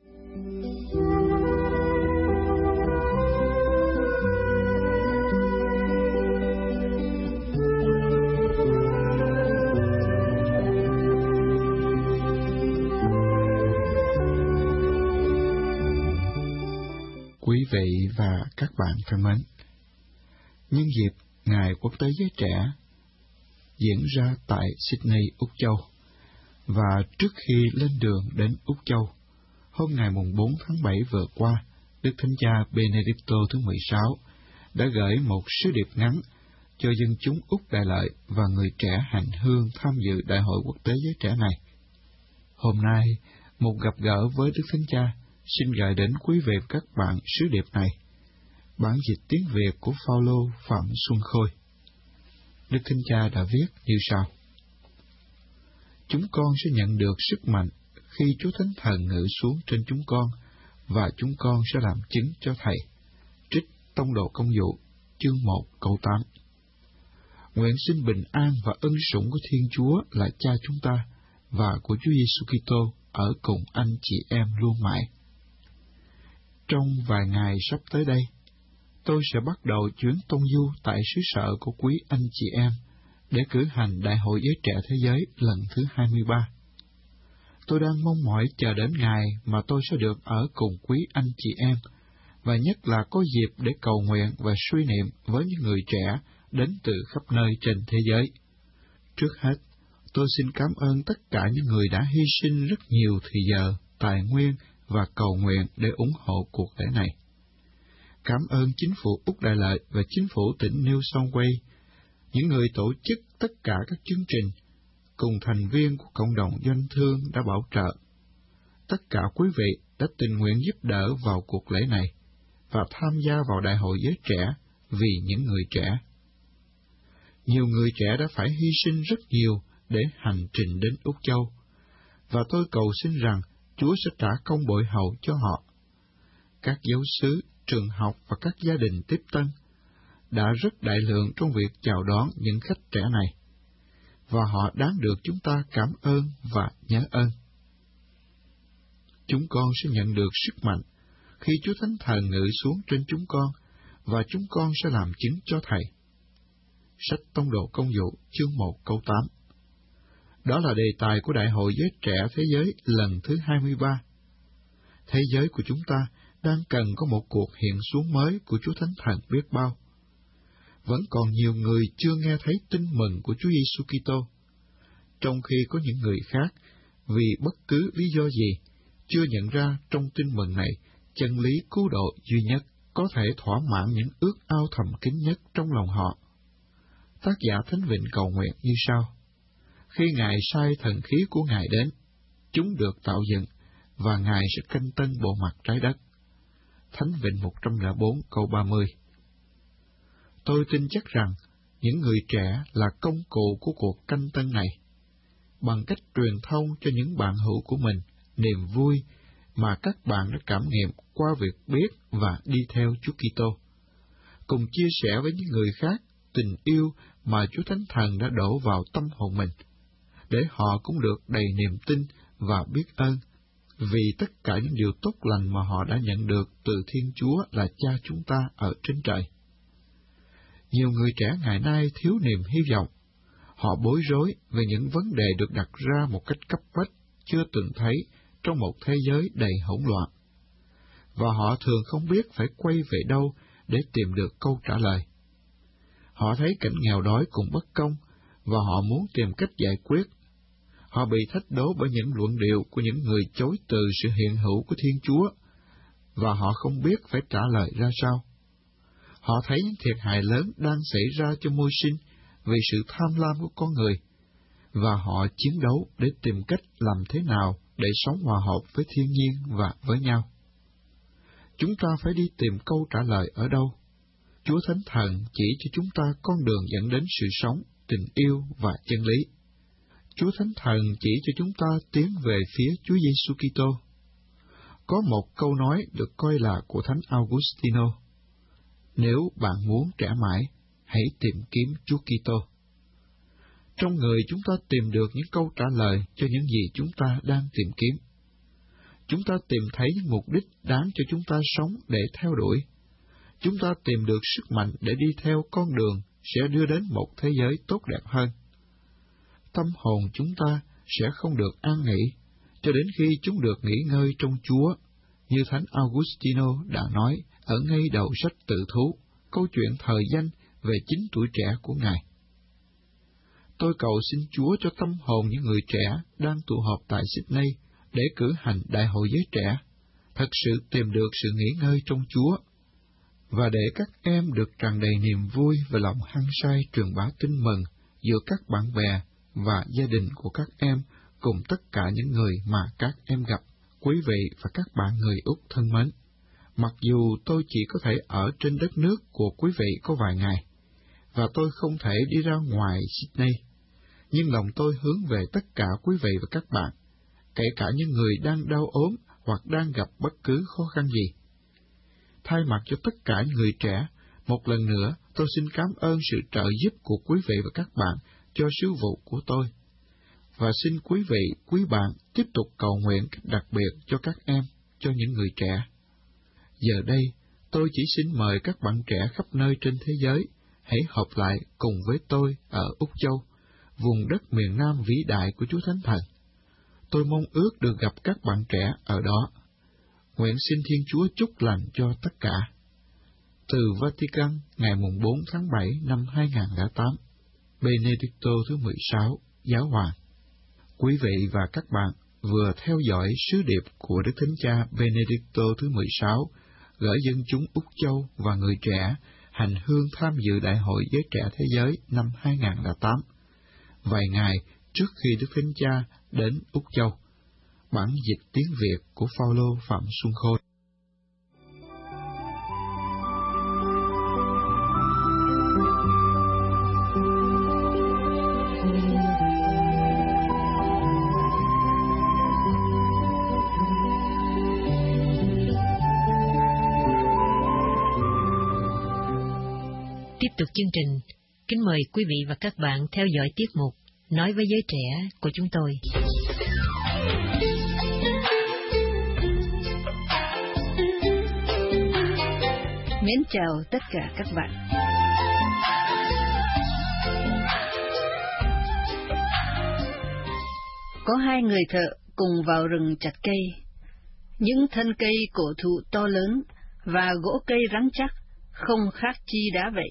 Quý vị và các bạn thân mến, nhân dịp Ngày Quốc tế Giới Trẻ diễn ra tại Sydney, Úc Châu, và trước khi lên đường đến Úc Châu, hôm ngày 4 tháng 7 vừa qua, Đức Thánh Cha Benedicto thứ 16 đã gửi một sứ điệp ngắn cho dân chúng Úc Đại Lợi và người trẻ hành hương tham dự Đại hội Quốc tế Giới Trẻ này. Hôm nay, một gặp gỡ với Đức Thánh Cha xin gửi đến quý vị và các bạn sứ điệp này. Bản dịch tiếng Việt của Phaolô Phạm Xuân Khôi. Đức Thánh Cha đã viết như sau: Chúng con sẽ nhận được sức mạnh khi Chúa Thánh Thần ngự xuống trên chúng con, và chúng con sẽ làm chứng cho Thầy. Trích Tông đồ Công vụ, chương 1 câu 8. Nguyện xin bình an và ân sủng của Thiên Chúa là Cha chúng ta và của Chúa Giêsu Kitô ở cùng anh chị em luôn mãi. Trong vài ngày sắp tới đây, tôi sẽ bắt đầu chuyến tông du tại xứ sở của quý anh chị em để cử hành Đại hội Giới Trẻ Thế Giới lần thứ 23. Tôi đang mong mỏi chờ đến ngày mà tôi sẽ được ở cùng quý anh chị em, và nhất là có dịp để cầu nguyện và suy niệm với những người trẻ đến từ khắp nơi trên thế giới. Trước hết, tôi xin cảm ơn tất cả những người đã hy sinh rất nhiều thời giờ, tài nguyên và cầu nguyện để ủng hộ cuộc lễ này. Cảm ơn chính phủ Úc Đại Lợi và chính phủ tỉnh New South Wales, những người tổ chức tất cả các chương trình, cùng thành viên của cộng đồng doanh thương đã bảo trợ. Tất cả quý vị đã tình nguyện giúp đỡ vào cuộc lễ này và tham gia vào Đại hội Giới Trẻ vì những người trẻ. Nhiều người trẻ đã phải hy sinh rất nhiều để hành trình đến Úc Châu, và tôi cầu xin rằng Chúa sẽ trả công bội hậu cho họ. Các giáo xứ, trường học và các gia đình tiếp tân đã rất đại lượng trong việc chào đón những khách trẻ này, và họ đáng được chúng ta cảm ơn và nhớ ơn. Chúng con sẽ nhận được sức mạnh khi Chúa Thánh Thần ngự xuống trên chúng con, và chúng con sẽ làm chứng cho Thầy. Sách Tông Đồ Công vụ, chương 1 câu 8. Đó là đề tài của Đại hội Giới Trẻ Thế Giới lần thứ 23. Thế giới của chúng ta đang cần có một cuộc hiện xuống mới của Chúa Thánh Thần biết bao. Vẫn còn nhiều người chưa nghe thấy tin mừng của Chúa Giêsu Kitô, trong khi có những người khác, vì bất cứ lý do gì, chưa nhận ra trong tin mừng này chân lý cứu độ duy nhất có thể thỏa mãn những ước ao thầm kín nhất trong lòng họ. Tác giả Thánh Vịnh cầu nguyện như sau: Khi Ngài sai thần khí của Ngài đến, chúng được tạo dựng, và Ngài sẽ canh tân bộ mặt trái đất. Thánh Vịnh 104 câu 30. Tôi tin chắc rằng những người trẻ là công cụ của cuộc canh tân này. Bằng cách truyền thông cho những bạn hữu của mình niềm vui mà các bạn đã cảm nghiệm qua việc biết và đi theo Chúa Kitô, cùng chia sẻ với những người khác tình yêu mà Chúa Thánh Thần đã đổ vào tâm hồn mình, để họ cũng được đầy niềm tin và biết ơn vì tất cả những điều tốt lành mà họ đã nhận được từ Thiên Chúa là Cha chúng ta ở trên trời. Nhiều người trẻ ngày nay thiếu niềm hy vọng. Họ bối rối về những vấn đề được đặt ra một cách cấp bách chưa từng thấy trong một thế giới đầy hỗn loạn, và họ thường không biết phải quay về đâu để tìm được câu trả lời. Họ thấy cảnh nghèo đói cùng bất công, và họ muốn tìm cách giải quyết. Họ bị thách đố bởi những luận điệu của những người chối từ sự hiện hữu của Thiên Chúa, và họ không biết phải trả lời ra sao. Họ thấy những thiệt hại lớn đang xảy ra cho môi sinh vì sự tham lam của con người, và họ chiến đấu để tìm cách làm thế nào để sống hòa hợp với thiên nhiên và với nhau. Chúng ta phải đi tìm câu trả lời ở đâu? Chúa Thánh Thần chỉ cho chúng ta con đường dẫn đến sự sống, tình yêu và chân lý. Chúa Thánh Thần chỉ cho chúng ta tiến về phía Chúa Giêsu Kitô. Có một câu nói được coi là của Thánh Augustino: Nếu bạn muốn trẻ mãi, hãy tìm kiếm Chúa Kitô. Trong người chúng ta tìm được những câu trả lời cho những gì chúng ta đang tìm kiếm. Chúng ta tìm thấy những mục đích đáng cho chúng ta sống để theo đuổi. Chúng ta tìm được sức mạnh để đi theo con đường sẽ đưa đến một thế giới tốt đẹp hơn. Tâm hồn chúng ta sẽ không được an nghỉ cho đến khi chúng được nghỉ ngơi trong Chúa, như Thánh Augustino đã nói ở ngay đầu sách Tự Thú, câu chuyện thời danh về chính tuổi trẻ của Ngài. Tôi cầu xin Chúa cho tâm hồn những người trẻ đang tụ họp tại Sydney để cử hành Đại hội Giới Trẻ thật sự tìm được sự nghỉ ngơi trong Chúa, và để các em được tràn đầy niềm vui và lòng hăng say truyền bá tin mừng giữa các bạn bè và gia đình của các em cùng tất cả những người mà các em gặp. Quý vị và các bạn người Úc thân mến, mặc dù tôi chỉ có thể ở trên đất nước của quý vị có vài ngày, và tôi không thể đi ra ngoài Sydney, nhưng lòng tôi hướng về tất cả quý vị và các bạn, kể cả những người đang đau ốm hoặc đang gặp bất cứ khó khăn gì. Thay mặt cho tất cả người trẻ, một lần nữa tôi xin cảm ơn sự trợ giúp của quý vị và các bạn cho sứ vụ của tôi, và xin quý vị, quý bạn tiếp tục cầu nguyện cách đặc biệt cho các em, cho những người trẻ. Giờ đây, Tôi chỉ xin mời các bạn trẻ khắp nơi trên thế giới hãy họp lại cùng với tôi ở Úc Châu, vùng đất miền Nam vĩ đại của Chúa Thánh Thần. Tôi mong ước được gặp các bạn trẻ ở đó. Nguyện xin Thiên Chúa chúc lành cho tất cả. Từ Vatican, ngày 4 tháng 7 năm 2008, Benedicto thứ 16, Giáo hoàng. Quý vị và các bạn vừa theo dõi sứ điệp của Đức Thánh Cha Benedicto thứ 16 gửi dân chúng Úc Châu và người trẻ hành hương tham dự Đại hội Giới Trẻ Thế Giới năm 2008, vài ngày trước khi Đức Thánh Cha đến Úc Châu. Bản dịch tiếng Việt của Phaolô Phạm Xuân Khôi. Tiếp tục chương trình, kính mời quý vị và các bạn theo dõi tiết mục Nói với Giới Trẻ của chúng tôi. Mến chào tất cả các bạn. Có hai người thợ cùng vào rừng chặt cây. Những thân cây cổ thụ to lớn và gỗ cây rắn chắc, không khác chi đá vậy.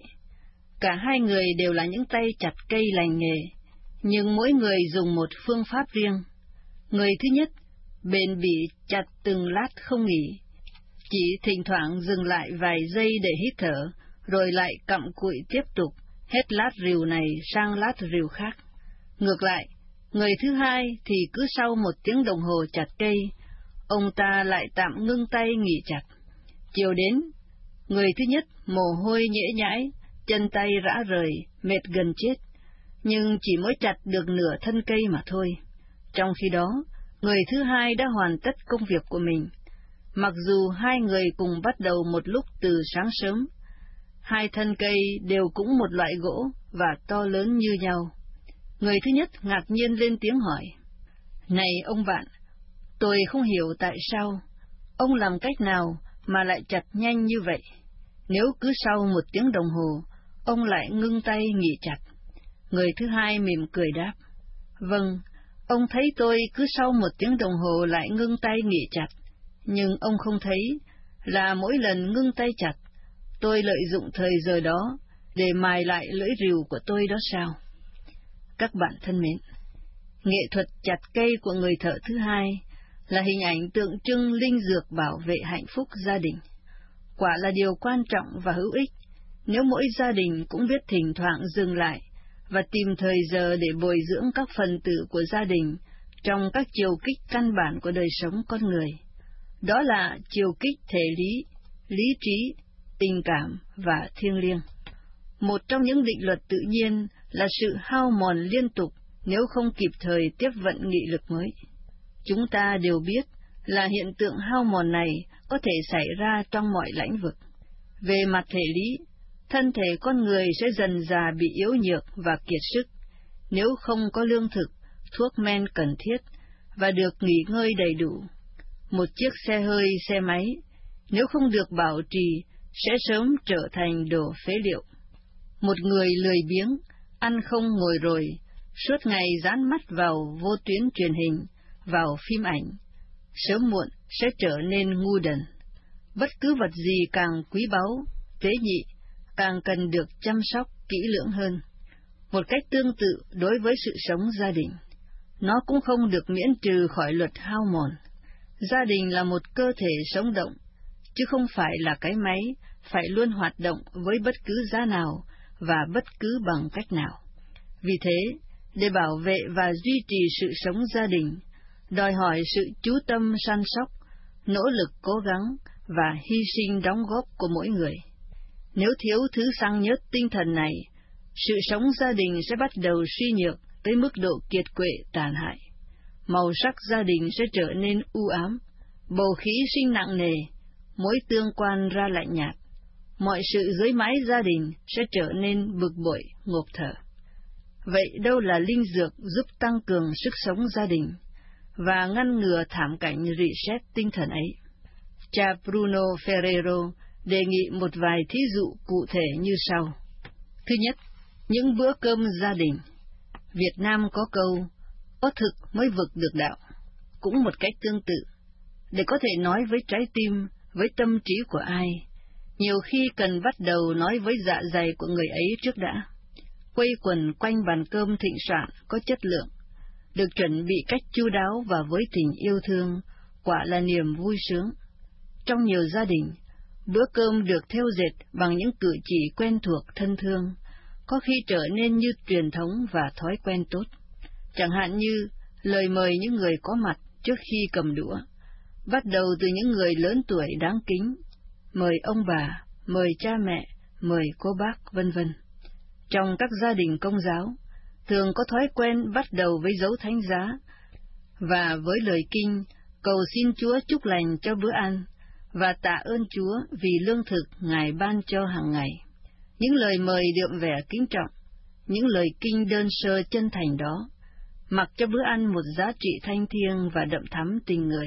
Cả hai người đều là những tay chặt cây lành nghề, nhưng mỗi người dùng một phương pháp riêng. Người thứ nhất bền bỉ chặt từng lát không nghỉ, chỉ thỉnh thoảng dừng lại vài giây để hít thở, rồi lại cặm cụi tiếp tục, hết lát rìu này sang lát rìu khác. Ngược lại, người thứ hai thì cứ sau 1 tiếng đồng hồ chặt cây, ông ta lại tạm ngưng tay nghỉ chặt. Chiều đến, người thứ nhất mồ hôi nhễ nhãi, chân tay rã rời, mệt gần chết, nhưng chỉ mới chặt được nửa thân cây mà thôi. Trong khi đó, người thứ hai đã hoàn tất công việc của mình. Mặc dù hai người cùng bắt đầu một lúc từ sáng sớm, hai thân cây đều cũng một loại gỗ và to lớn như nhau. Người thứ nhất ngạc nhiên lên tiếng hỏi: "Này ông bạn, tôi không hiểu tại sao ông làm cách nào mà lại chặt nhanh như vậy? Nếu cứ sau 1 tiếng đồng hồ, ông lại ngưng tay nghỉ chặt." Người thứ hai mỉm cười đáp: "Vâng, ông thấy tôi cứ sau 1 tiếng đồng hồ lại ngưng tay nghỉ chặt, nhưng ông không thấy là mỗi lần ngưng tay chặt, tôi lợi dụng thời giờ đó để mài lại lưỡi rìu của tôi đó sao?" Các bạn thân mến, nghệ thuật chặt cây của người thợ thứ hai là hình ảnh tượng trưng linh dược bảo vệ hạnh phúc gia đình. Quả là điều quan trọng và hữu ích nếu mỗi gia đình cũng biết thỉnh thoảng dừng lại và tìm thời giờ để bồi dưỡng các phần tử của gia đình trong các chiều kích căn bản của đời sống con người. Đó là chiều kích thể lý, lý trí, tình cảm và thiêng liêng. Một trong những định luật tự nhiên là sự hao mòn liên tục nếu không kịp thời tiếp vận nghị lực mới. Chúng ta đều biết là hiện tượng hao mòn này có thể xảy ra trong mọi lĩnh vực. Về mặt thể lý, thân thể con người sẽ dần dà bị yếu nhược và kiệt sức nếu không có lương thực, thuốc men cần thiết và được nghỉ ngơi đầy đủ. Một chiếc xe hơi, xe máy, nếu không được bảo trì, sẽ sớm trở thành đồ phế liệu. Một người lười biếng, ăn không ngồi rồi, suốt ngày dán mắt vào vô tuyến truyền hình, vào phim ảnh, sớm muộn sẽ trở nên ngu đần. Bất cứ vật gì càng quý báu, tế nhị, càng cần được chăm sóc kỹ lưỡng hơn. Một cách tương tự đối với sự sống gia đình, nó cũng không được miễn trừ khỏi luật hao mòn. Gia đình là một cơ thể sống động, chứ không phải là cái máy phải luôn hoạt động với bất cứ giá nào và bất cứ bằng cách nào. Vì thế, để bảo vệ và duy trì sự sống gia đình, đòi hỏi sự chú tâm săn sóc, nỗ lực cố gắng và hy sinh đóng góp của mỗi người. Nếu thiếu thứ xăng nhớt tinh thần này, sự sống gia đình sẽ bắt đầu suy nhược tới mức độ kiệt quệ tàn hại. Màu sắc gia đình sẽ trở nên u ám, bầu khí sinh nặng nề, mối tương quan ra lạnh nhạt. Mọi sự dưới mái gia đình sẽ trở nên bực bội, ngộp thở. Vậy đâu là linh dược giúp tăng cường sức sống gia đình và ngăn ngừa thảm cảnh rỉ sét tinh thần ấy? Cha Bruno Ferrero đề nghị một vài thí dụ cụ thể như sau. Thứ nhất, những bữa cơm gia đình. Việt Nam có câu, có thực mới vực được đạo. Cũng một cách tương tự, để có thể nói với trái tim, với tâm trí của ai, nhiều khi cần bắt đầu nói với dạ dày của người ấy trước đã. Quây quần quanh bàn cơm thịnh soạn có chất lượng, được chuẩn bị cách chu đáo và với tình yêu thương, quả là niềm vui sướng. Trong nhiều gia đình, bữa cơm được thêu dệt bằng những cử chỉ quen thuộc thân thương, có khi trở nên như truyền thống và thói quen tốt. Chẳng hạn như lời mời những người có mặt trước khi cầm đũa, bắt đầu từ những người lớn tuổi đáng kính, mời ông bà, mời cha mẹ, mời cô bác, vân vân. Trong các gia đình Công giáo, thường có thói quen bắt đầu với dấu thánh giá, và với lời kinh cầu xin Chúa chúc lành cho bữa ăn, và tạ ơn Chúa vì lương thực Ngài ban cho hàng ngày. Những lời mời đượm vẻ kính trọng, những lời kinh đơn sơ chân thành đó, mặc cho bữa ăn một giá trị thanh thiêng và đậm thắm tình người.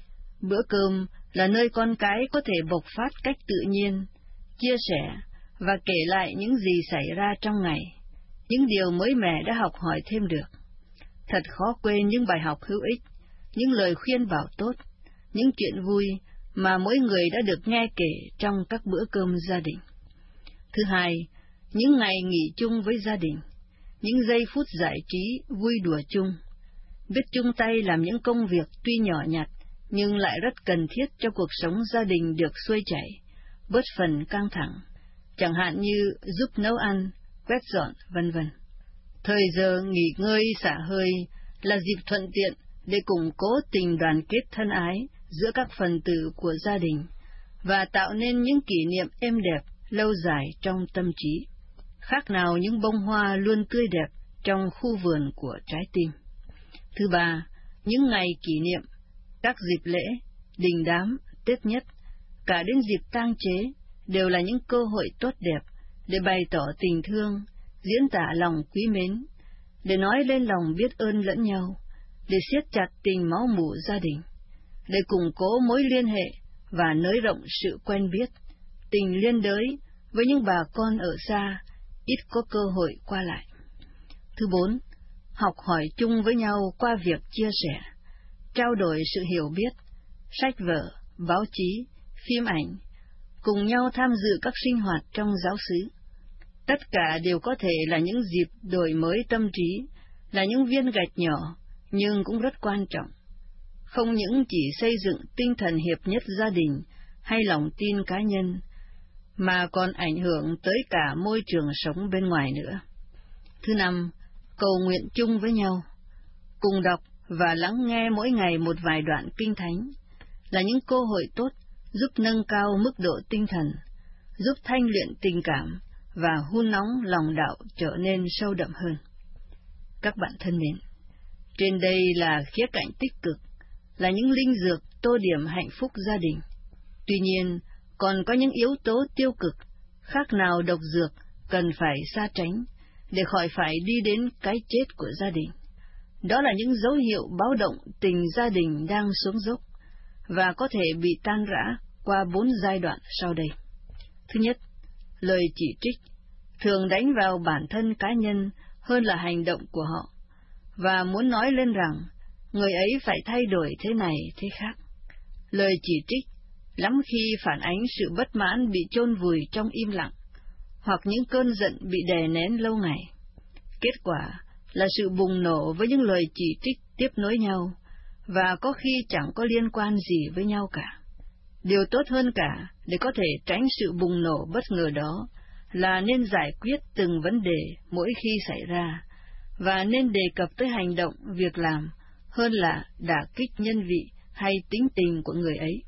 Bữa cơm là nơi con cái có thể bộc phát cách tự nhiên, chia sẻ và kể lại những gì xảy ra trong ngày, những điều mới mẻ đã học hỏi thêm được. Thật khó quên những bài học hữu ích, những lời khuyên bảo tốt, những chuyện vui mà mỗi người đã được nghe kể trong các bữa cơm gia đình. Thứ hai, những ngày nghỉ chung với gia đình, những giây phút giải trí, vui đùa chung, biết chung tay làm những công việc tuy nhỏ nhặt nhưng lại rất cần thiết cho cuộc sống gia đình được xuôi chảy, bớt phần căng thẳng, chẳng hạn như giúp nấu ăn, quét dọn, vân vân. Thời giờ nghỉ ngơi xả hơi là dịp thuận tiện để củng cố tình đoàn kết thân ái giữa các phần tử của gia đình và tạo nên những kỷ niệm êm đẹp, lâu dài trong tâm trí, khác nào những bông hoa luôn tươi đẹp trong khu vườn của trái tim. Thứ ba, những ngày kỷ niệm, các dịp lễ, đình đám, Tết nhất, cả đến dịp tang chế, đều là những cơ hội tốt đẹp để bày tỏ tình thương, diễn tả lòng quý mến, để nói lên lòng biết ơn lẫn nhau, để siết chặt tình máu mủ gia đình, để củng cố mối liên hệ và nới rộng sự quen biết, tình liên đới với những bà con ở xa, ít có cơ hội qua lại. Thứ bốn, học hỏi chung với nhau qua việc chia sẻ, trao đổi sự hiểu biết, sách vở, báo chí, phim ảnh, cùng nhau tham dự các sinh hoạt trong giáo xứ. Tất cả đều có thể là những dịp đổi mới tâm trí, là những viên gạch nhỏ, nhưng cũng rất quan trọng. Không những chỉ xây dựng tinh thần hiệp nhất gia đình hay lòng tin cá nhân, mà còn ảnh hưởng tới cả môi trường sống bên ngoài nữa. Thứ năm, cầu nguyện chung với nhau, cùng đọc và lắng nghe mỗi ngày một vài đoạn kinh thánh, là những cơ hội tốt giúp nâng cao mức độ tinh thần, giúp thanh luyện tình cảm và hun nóng lòng đạo trở nên sâu đậm hơn. Các bạn thân mến, trên đây là khía cạnh tích cực, là những linh dược tô điểm hạnh phúc gia đình. Tuy nhiên, còn có những yếu tố tiêu cực, khác nào độc dược cần phải xa tránh, để khỏi phải đi đến cái chết của gia đình. Đó là những dấu hiệu báo động tình gia đình đang xuống dốc, và có thể bị tan rã qua 4 giai đoạn sau đây. Thứ nhất, lời chỉ trích, thường đánh vào bản thân cá nhân hơn là hành động của họ, và muốn nói lên rằng người ấy phải thay đổi thế này thế khác. Lời chỉ trích lắm khi phản ánh sự bất mãn bị chôn vùi trong im lặng, hoặc những cơn giận bị đè nén lâu ngày. Kết quả là sự bùng nổ với những lời chỉ trích tiếp nối nhau, và có khi chẳng có liên quan gì với nhau cả. Điều tốt hơn cả để có thể tránh sự bùng nổ bất ngờ đó là nên giải quyết từng vấn đề mỗi khi xảy ra, và nên đề cập tới hành động, việc làm, hơn là đả kích nhân vị hay tính tình của người ấy.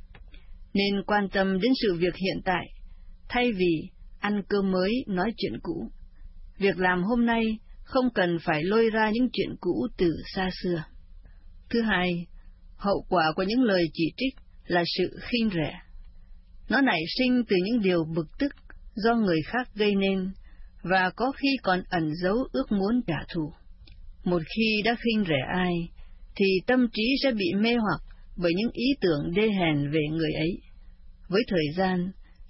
Nên quan tâm đến sự việc hiện tại, thay vì ăn cơm mới nói chuyện cũ. Việc làm hôm nay không cần phải lôi ra những chuyện cũ từ xa xưa. Thứ hai, hậu quả của những lời chỉ trích là sự khinh rẻ. Nó nảy sinh từ những điều bực tức do người khác gây nên, và có khi còn ẩn giấu ước muốn trả thù. Một khi đã khinh rẻ ai, thì tâm trí sẽ bị mê hoặc bởi những ý tưởng đê hèn về người ấy. Với thời gian,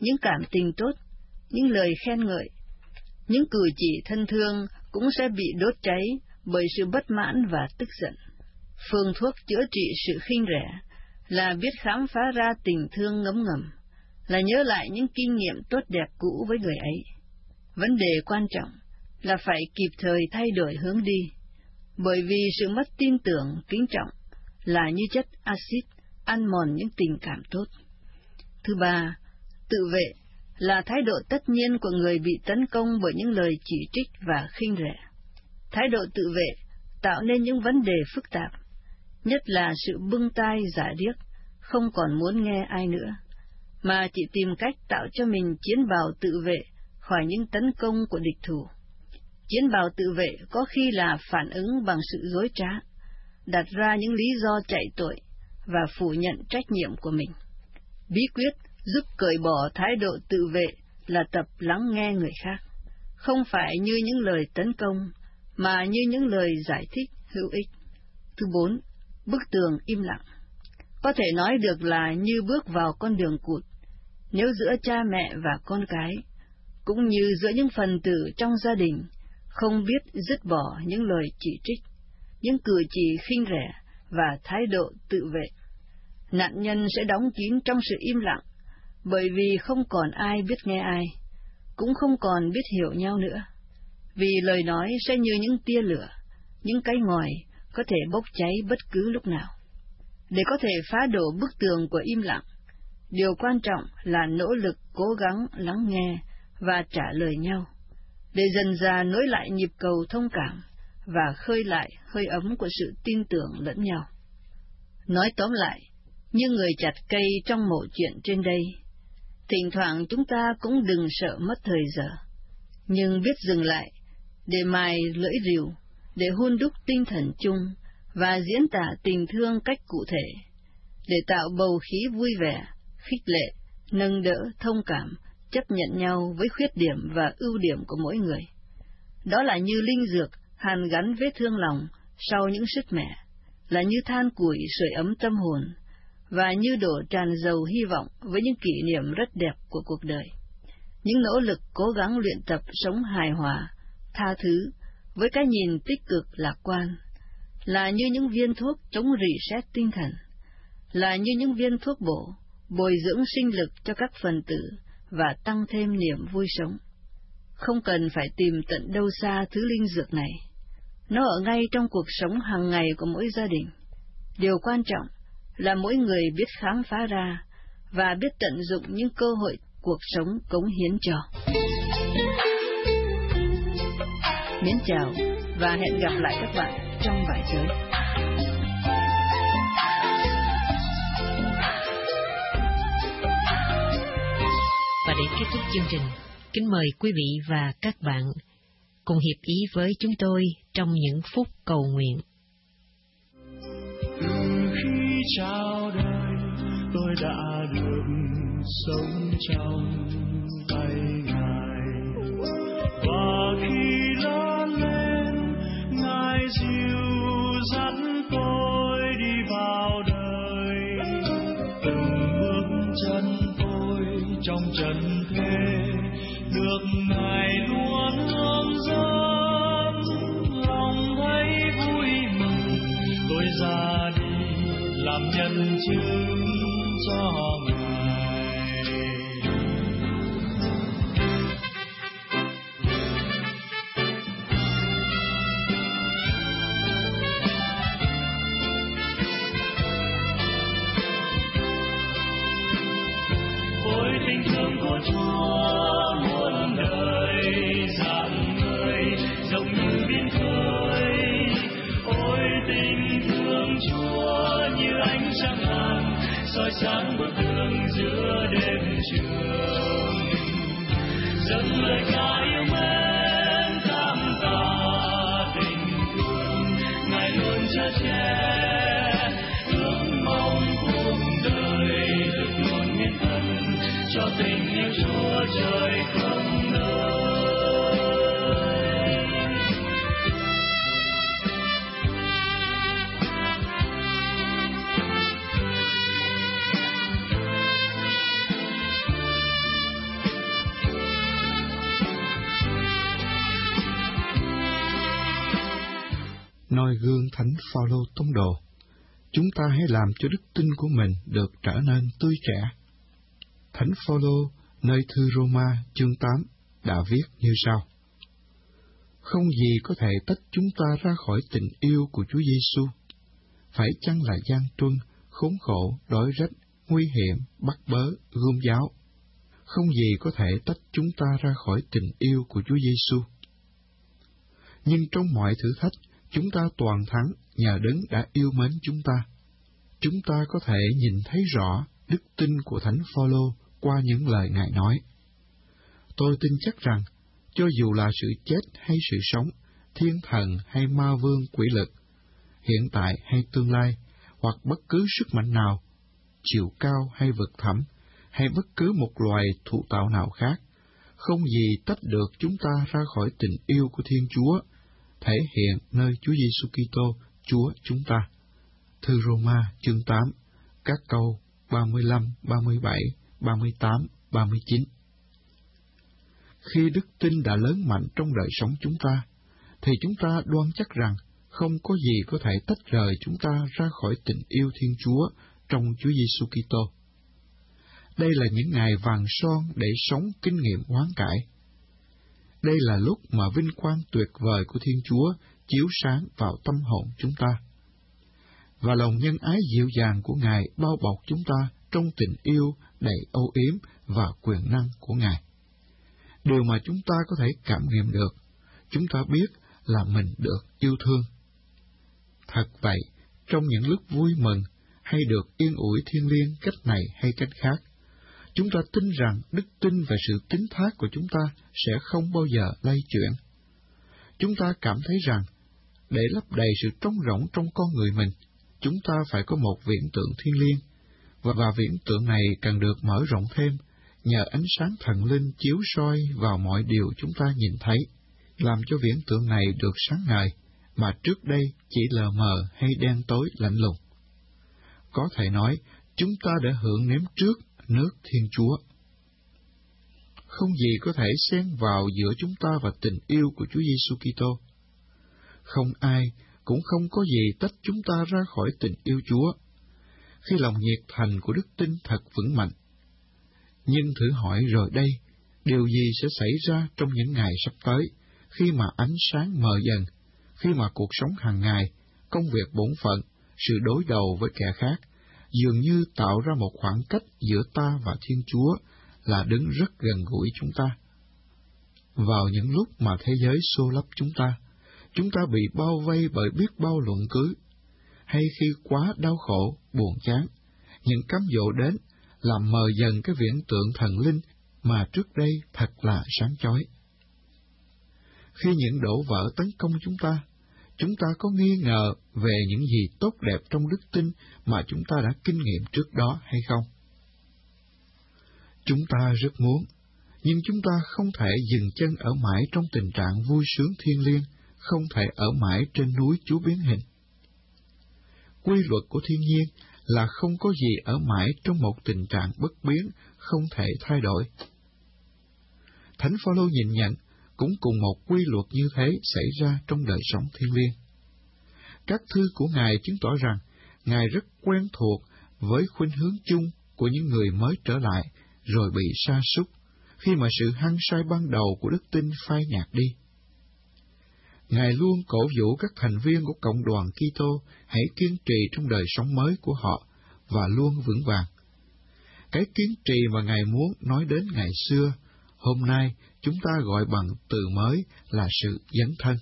những cảm tình tốt, những lời khen ngợi, những cử chỉ thân thương cũng sẽ bị đốt cháy bởi sự bất mãn và tức giận. Phương thuốc chữa trị sự khinh rẻ là biết khám phá ra tình thương ngấm ngầm, là nhớ lại những kinh nghiệm tốt đẹp cũ với người ấy. Vấn đề quan trọng là phải kịp thời thay đổi hướng đi, bởi vì sự mất tin tưởng, kính trọng là như chất axit ăn mòn những tình cảm tốt. Thứ ba, tự vệ là thái độ tất nhiên của người bị tấn công bởi những lời chỉ trích và khinh rẻ. Thái độ tự vệ tạo nên những vấn đề phức tạp, nhất là sự bưng tai giả điếc, không còn muốn nghe ai nữa, mà chỉ tìm cách tạo cho mình chiến bào tự vệ khỏi những tấn công của địch thủ. Chiến bào tự vệ có khi là phản ứng bằng sự dối trá, đặt ra những lý do chạy tội và phủ nhận trách nhiệm của mình. Bí quyết giúp cởi bỏ thái độ tự vệ là tập lắng nghe người khác, không phải như những lời tấn công, mà như những lời giải thích hữu ích. Thứ 4, bức tường im lặng. Có thể nói được là như bước vào con đường cụt, nếu giữa cha mẹ và con cái, cũng như giữa những phần tử trong gia đình, không biết dứt bỏ những lời chỉ trích, những cử chỉ khinh rẻ và thái độ tự vệ. Nạn nhân sẽ đóng kín trong sự im lặng, bởi vì không còn ai biết nghe ai, cũng không còn biết hiểu nhau nữa. Vì lời nói sẽ như những tia lửa, những cái ngòi có thể bốc cháy bất cứ lúc nào. Để có thể phá đổ bức tường của im lặng, điều quan trọng là nỗ lực cố gắng lắng nghe và trả lời nhau, để dần dà nối lại nhịp cầu thông cảm và khơi lại hơi ấm của sự tin tưởng lẫn nhau. Nói tóm lại, như người chặt cây trong mẩu chuyện trên đây, thỉnh thoảng chúng ta cũng đừng sợ mất thời giờ, nhưng biết dừng lại, để mài lưỡi rìu, để hun đúc tinh thần chung và diễn tả tình thương cách cụ thể, để tạo bầu khí vui vẻ, khích lệ, nâng đỡ, thông cảm, chấp nhận nhau với khuyết điểm và ưu điểm của mỗi người. Đó là như linh dược hàn gắn vết thương lòng sau những sứt mẻ, là như than củi sưởi ấm tâm hồn, và như đổ tràn dầu hy vọng với những kỷ niệm rất đẹp của cuộc đời. Những nỗ lực cố gắng luyện tập sống hài hòa, tha thứ, với cái nhìn tích cực lạc quan, là như những viên thuốc chống rỉ sét tinh thần, là như những viên thuốc bổ, bồi dưỡng sinh lực cho các phần tử và tăng thêm niềm vui sống. Không cần phải tìm tận đâu xa thứ linh dược này, nó ở ngay trong cuộc sống hàng ngày của mỗi gia đình. Điều quan trọng là mỗi người biết khám phá ra và biết tận dụng những cơ hội cuộc sống cống hiến cho. Mến chào và hẹn gặp lại các bạn trong bài giới. Và để kết thúc chương trình, kính mời quý vị và các bạn cùng hiệp ý với chúng tôi trong những phút cầu nguyện. Từ khi chào đời, tôi đã được sống trong tay Ngài, và khi lớn lên, Ngài dìu dắt tôi đi vào đời. Từng bước chân tôi trong trần thế được Ngài luôn hướng dẫn, lòng thấy vui mừng. Tôi ra đi làm nhân chứng cho Ngài. Ôi tình thương của Chúa muôn đời rạng ngời, rộng như biển khơi. Ôi tình thương Chúa như ánh trăng vàng, soi sáng bước đường giữa đêm trường. Dâng lời ca yêu mến cảm tạ tình thương, Ngài luôn chở che. Ước mong cuộc đời được luôn miên thân, cho tình yêu Chúa trời khắp nơi. noi gương Thánh Phaolô tông đồ, chúng ta hãy làm cho đức tin của mình được trở nên tươi trẻ. Thánh Phaolô nơi thư Roma chương 8 đã viết như sau: Không gì có thể tách chúng ta ra khỏi tình yêu của Chúa Giêsu, phải chăng là gian truân, khốn khổ, đói rách, nguy hiểm, bắt bớ, gươm giáo. Không gì có thể tách chúng ta ra khỏi tình yêu của Chúa Giêsu. Nhưng trong mọi thử thách, chúng ta toàn thắng nhờ Đấng đã yêu mến chúng ta. Chúng ta có thể nhìn thấy rõ đức tin của Thánh Phaolô qua những lời Ngài nói. Tôi tin chắc rằng, cho dù là sự chết hay sự sống, thiên thần hay ma vương quỷ lực, hiện tại hay tương lai, hoặc bất cứ sức mạnh nào, chiều cao hay vực thẳm, hay bất cứ một loài thụ tạo nào khác, không gì tách được chúng ta ra khỏi tình yêu của Thiên Chúa, thể hiện nơi Chúa Giêsu Kitô, Chúa chúng ta. Thư Roma chương 8, các câu 35, 37, 38, 39. Khi đức tin đã lớn mạnh trong đời sống chúng ta, thì chúng ta đoan chắc rằng không có gì có thể tách rời chúng ta ra khỏi tình yêu Thiên Chúa trong Chúa Giêsu Kitô. Đây là những ngày vàng son để sống kinh nghiệm hoán cải. Đây là lúc mà vinh quang tuyệt vời của Thiên Chúa chiếu sáng vào tâm hồn chúng ta. Và lòng nhân ái dịu dàng của Ngài bao bọc chúng ta trong tình yêu đầy âu yếm và quyền năng của Ngài. Điều mà chúng ta có thể cảm nghiệm được, chúng ta biết là mình được yêu thương. Thật vậy, trong những lúc vui mừng hay được yên ủi thiêng liêng cách này hay cách khác, chúng ta tin rằng đức tin và sự tín thác của chúng ta sẽ không bao giờ lay chuyển. Chúng ta cảm thấy rằng, để lấp đầy sự trống rỗng trong con người mình, chúng ta phải có một viễn tượng thiêng liêng, và viễn tượng này cần được mở rộng thêm nhờ ánh sáng thần linh chiếu soi vào mọi điều chúng ta nhìn thấy, làm cho viễn tượng này được sáng ngời, mà trước đây chỉ lờ mờ hay đen tối lạnh lùng. Có thể nói, chúng ta đã hưởng nếm trước nước Thiên Chúa. Không gì có thể xen vào giữa chúng ta và tình yêu của Chúa Giêsu Kitô. Không ai, cũng không có gì tách chúng ta ra khỏi tình yêu Chúa, khi lòng nhiệt thành của đức tin thật vững mạnh. Nhưng thử hỏi rồi đây, điều gì sẽ xảy ra trong những ngày sắp tới, khi mà ánh sáng mờ dần, khi mà cuộc sống hàng ngày, công việc bổn phận, sự đối đầu với kẻ khác, dường như tạo ra một khoảng cách giữa ta và Thiên Chúa là đứng rất gần gũi chúng ta. Vào những lúc mà thế giới xô lấp chúng ta bị bao vây bởi biết bao luận cứ, hay khi quá đau khổ, buồn chán, những cám dỗ đến làm mờ dần cái viễn tượng thần linh mà trước đây thật là sáng chói. Khi những đổ vỡ tấn công chúng ta có nghi ngờ về những gì tốt đẹp trong đức tin mà chúng ta đã kinh nghiệm trước đó hay không? Chúng ta rất muốn, nhưng chúng ta không thể dừng chân ở mãi trong tình trạng vui sướng thiêng liêng, không thể ở mãi trên núi Chúa biến hình. Quy luật của thiên nhiên là không có gì ở mãi trong một tình trạng bất biến, không thể thay đổi. Thánh Phaolô nhìn nhận, cũng cùng một quy luật như thế xảy ra trong đời sống thiêng liêng. Các thư của Ngài chứng tỏ rằng Ngài rất quen thuộc với khuynh hướng chung của những người mới trở lại rồi bị sa sút khi mà sự hăng say ban đầu của đức tin phai nhạt đi. Ngài luôn cổ vũ các thành viên của cộng đoàn Kitô hãy kiên trì trong đời sống mới của họ và luôn vững vàng. Cái kiên trì mà Ngài muốn nói đến ngày xưa, hôm nay chúng ta gọi bằng từ mới là sự dấn thân.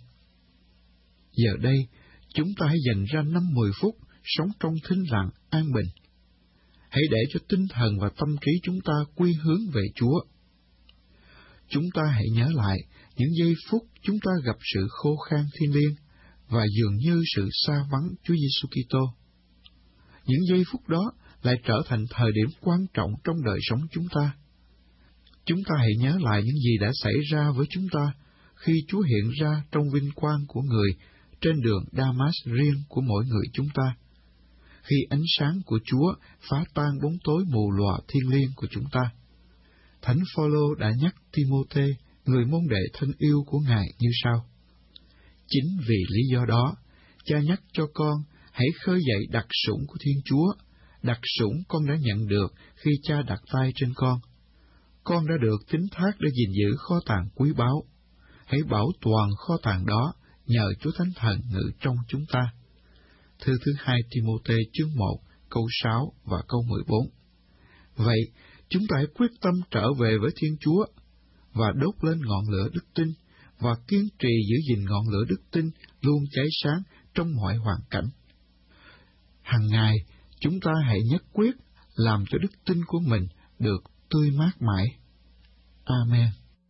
Giờ đây, chúng ta hãy dành ra 5-10 phút sống trong thinh lặng, an bình. Hãy để cho tinh thần và tâm trí chúng ta quy hướng về Chúa. Chúng ta hãy nhớ lại những giây phút chúng ta gặp sự khô khan thiêng liêng và dường như sự xa vắng Chúa Giêsu Kitô. Những giây phút đó lại trở thành thời điểm quan trọng trong đời sống chúng ta. Chúng ta hãy nhớ lại những gì đã xảy ra với chúng ta khi Chúa hiện ra trong vinh quang của Người trên đường Damas riêng của mỗi người chúng ta, khi ánh sáng của Chúa phá tan bóng tối mù lòa thiêng liêng của chúng ta. Thánh Phaolô đã nhắc Timôthê, người môn đệ thân yêu của Ngài như sau: Chính vì lý do đó, Cha nhắc cho con, hãy khơi dậy đặc sủng của Thiên Chúa, đặc sủng con đã nhận được khi Cha đặt tay trên con. Con đã được tín thác để gìn giữ kho tàng quý báu. Hãy bảo toàn kho tàng đó nhờ Chúa Thánh Thần ngự trong chúng ta. Thư thứ 2 Ti-mô-thê chương 1, câu 6 và câu 14. Vậy, chúng ta hãy quyết tâm trở về với Thiên Chúa và đốt lên ngọn lửa đức tin và kiên trì giữ gìn ngọn lửa đức tin luôn cháy sáng trong mọi hoàn cảnh. Hằng ngày, chúng ta hãy nhất quyết làm cho đức tin của mình được tươi mát mãi. Amen.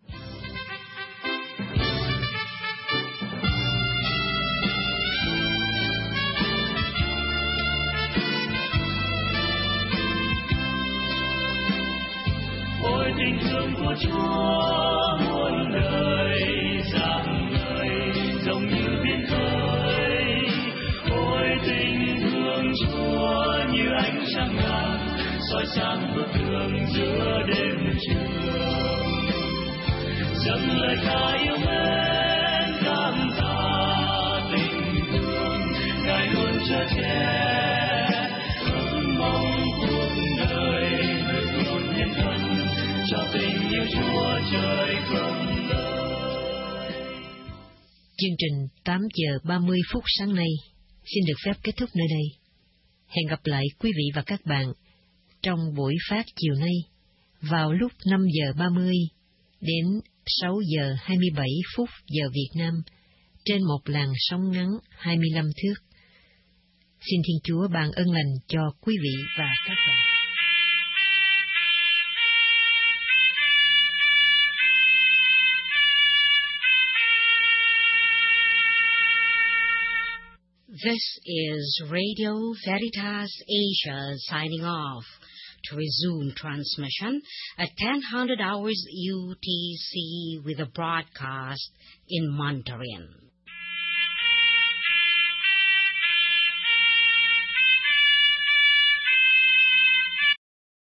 Ôi tình thương của Chúa muôn đời rạng ngời giống như biển khơi. Ôi tình thương Chúa như ánh sáng vàng soi sáng bức tường giữa đêm trường. Dâng lời ca yêu mến cảm tạ tình thương Ngài luôn chở che. Ước mong cuộc đời được luôn nhân thân cho tình yêu Chúa trời không lời. Chương trình 8 giờ 30 phút sáng nay xin được phép kết thúc nơi đây. Hẹn gặp lại quý vị và các bạn trong buổi phát chiều nay vào lúc 5 giờ 30 đến 6 giờ 27 phút giờ Việt Nam trên một làn sóng ngắn 25 thước. Xin Thiên Chúa ban ơn lành cho quý vị và các bạn. This is Radio Veritas Asia signing off. To resume transmission at 10:00 hours UTC with a broadcast in Mandarin.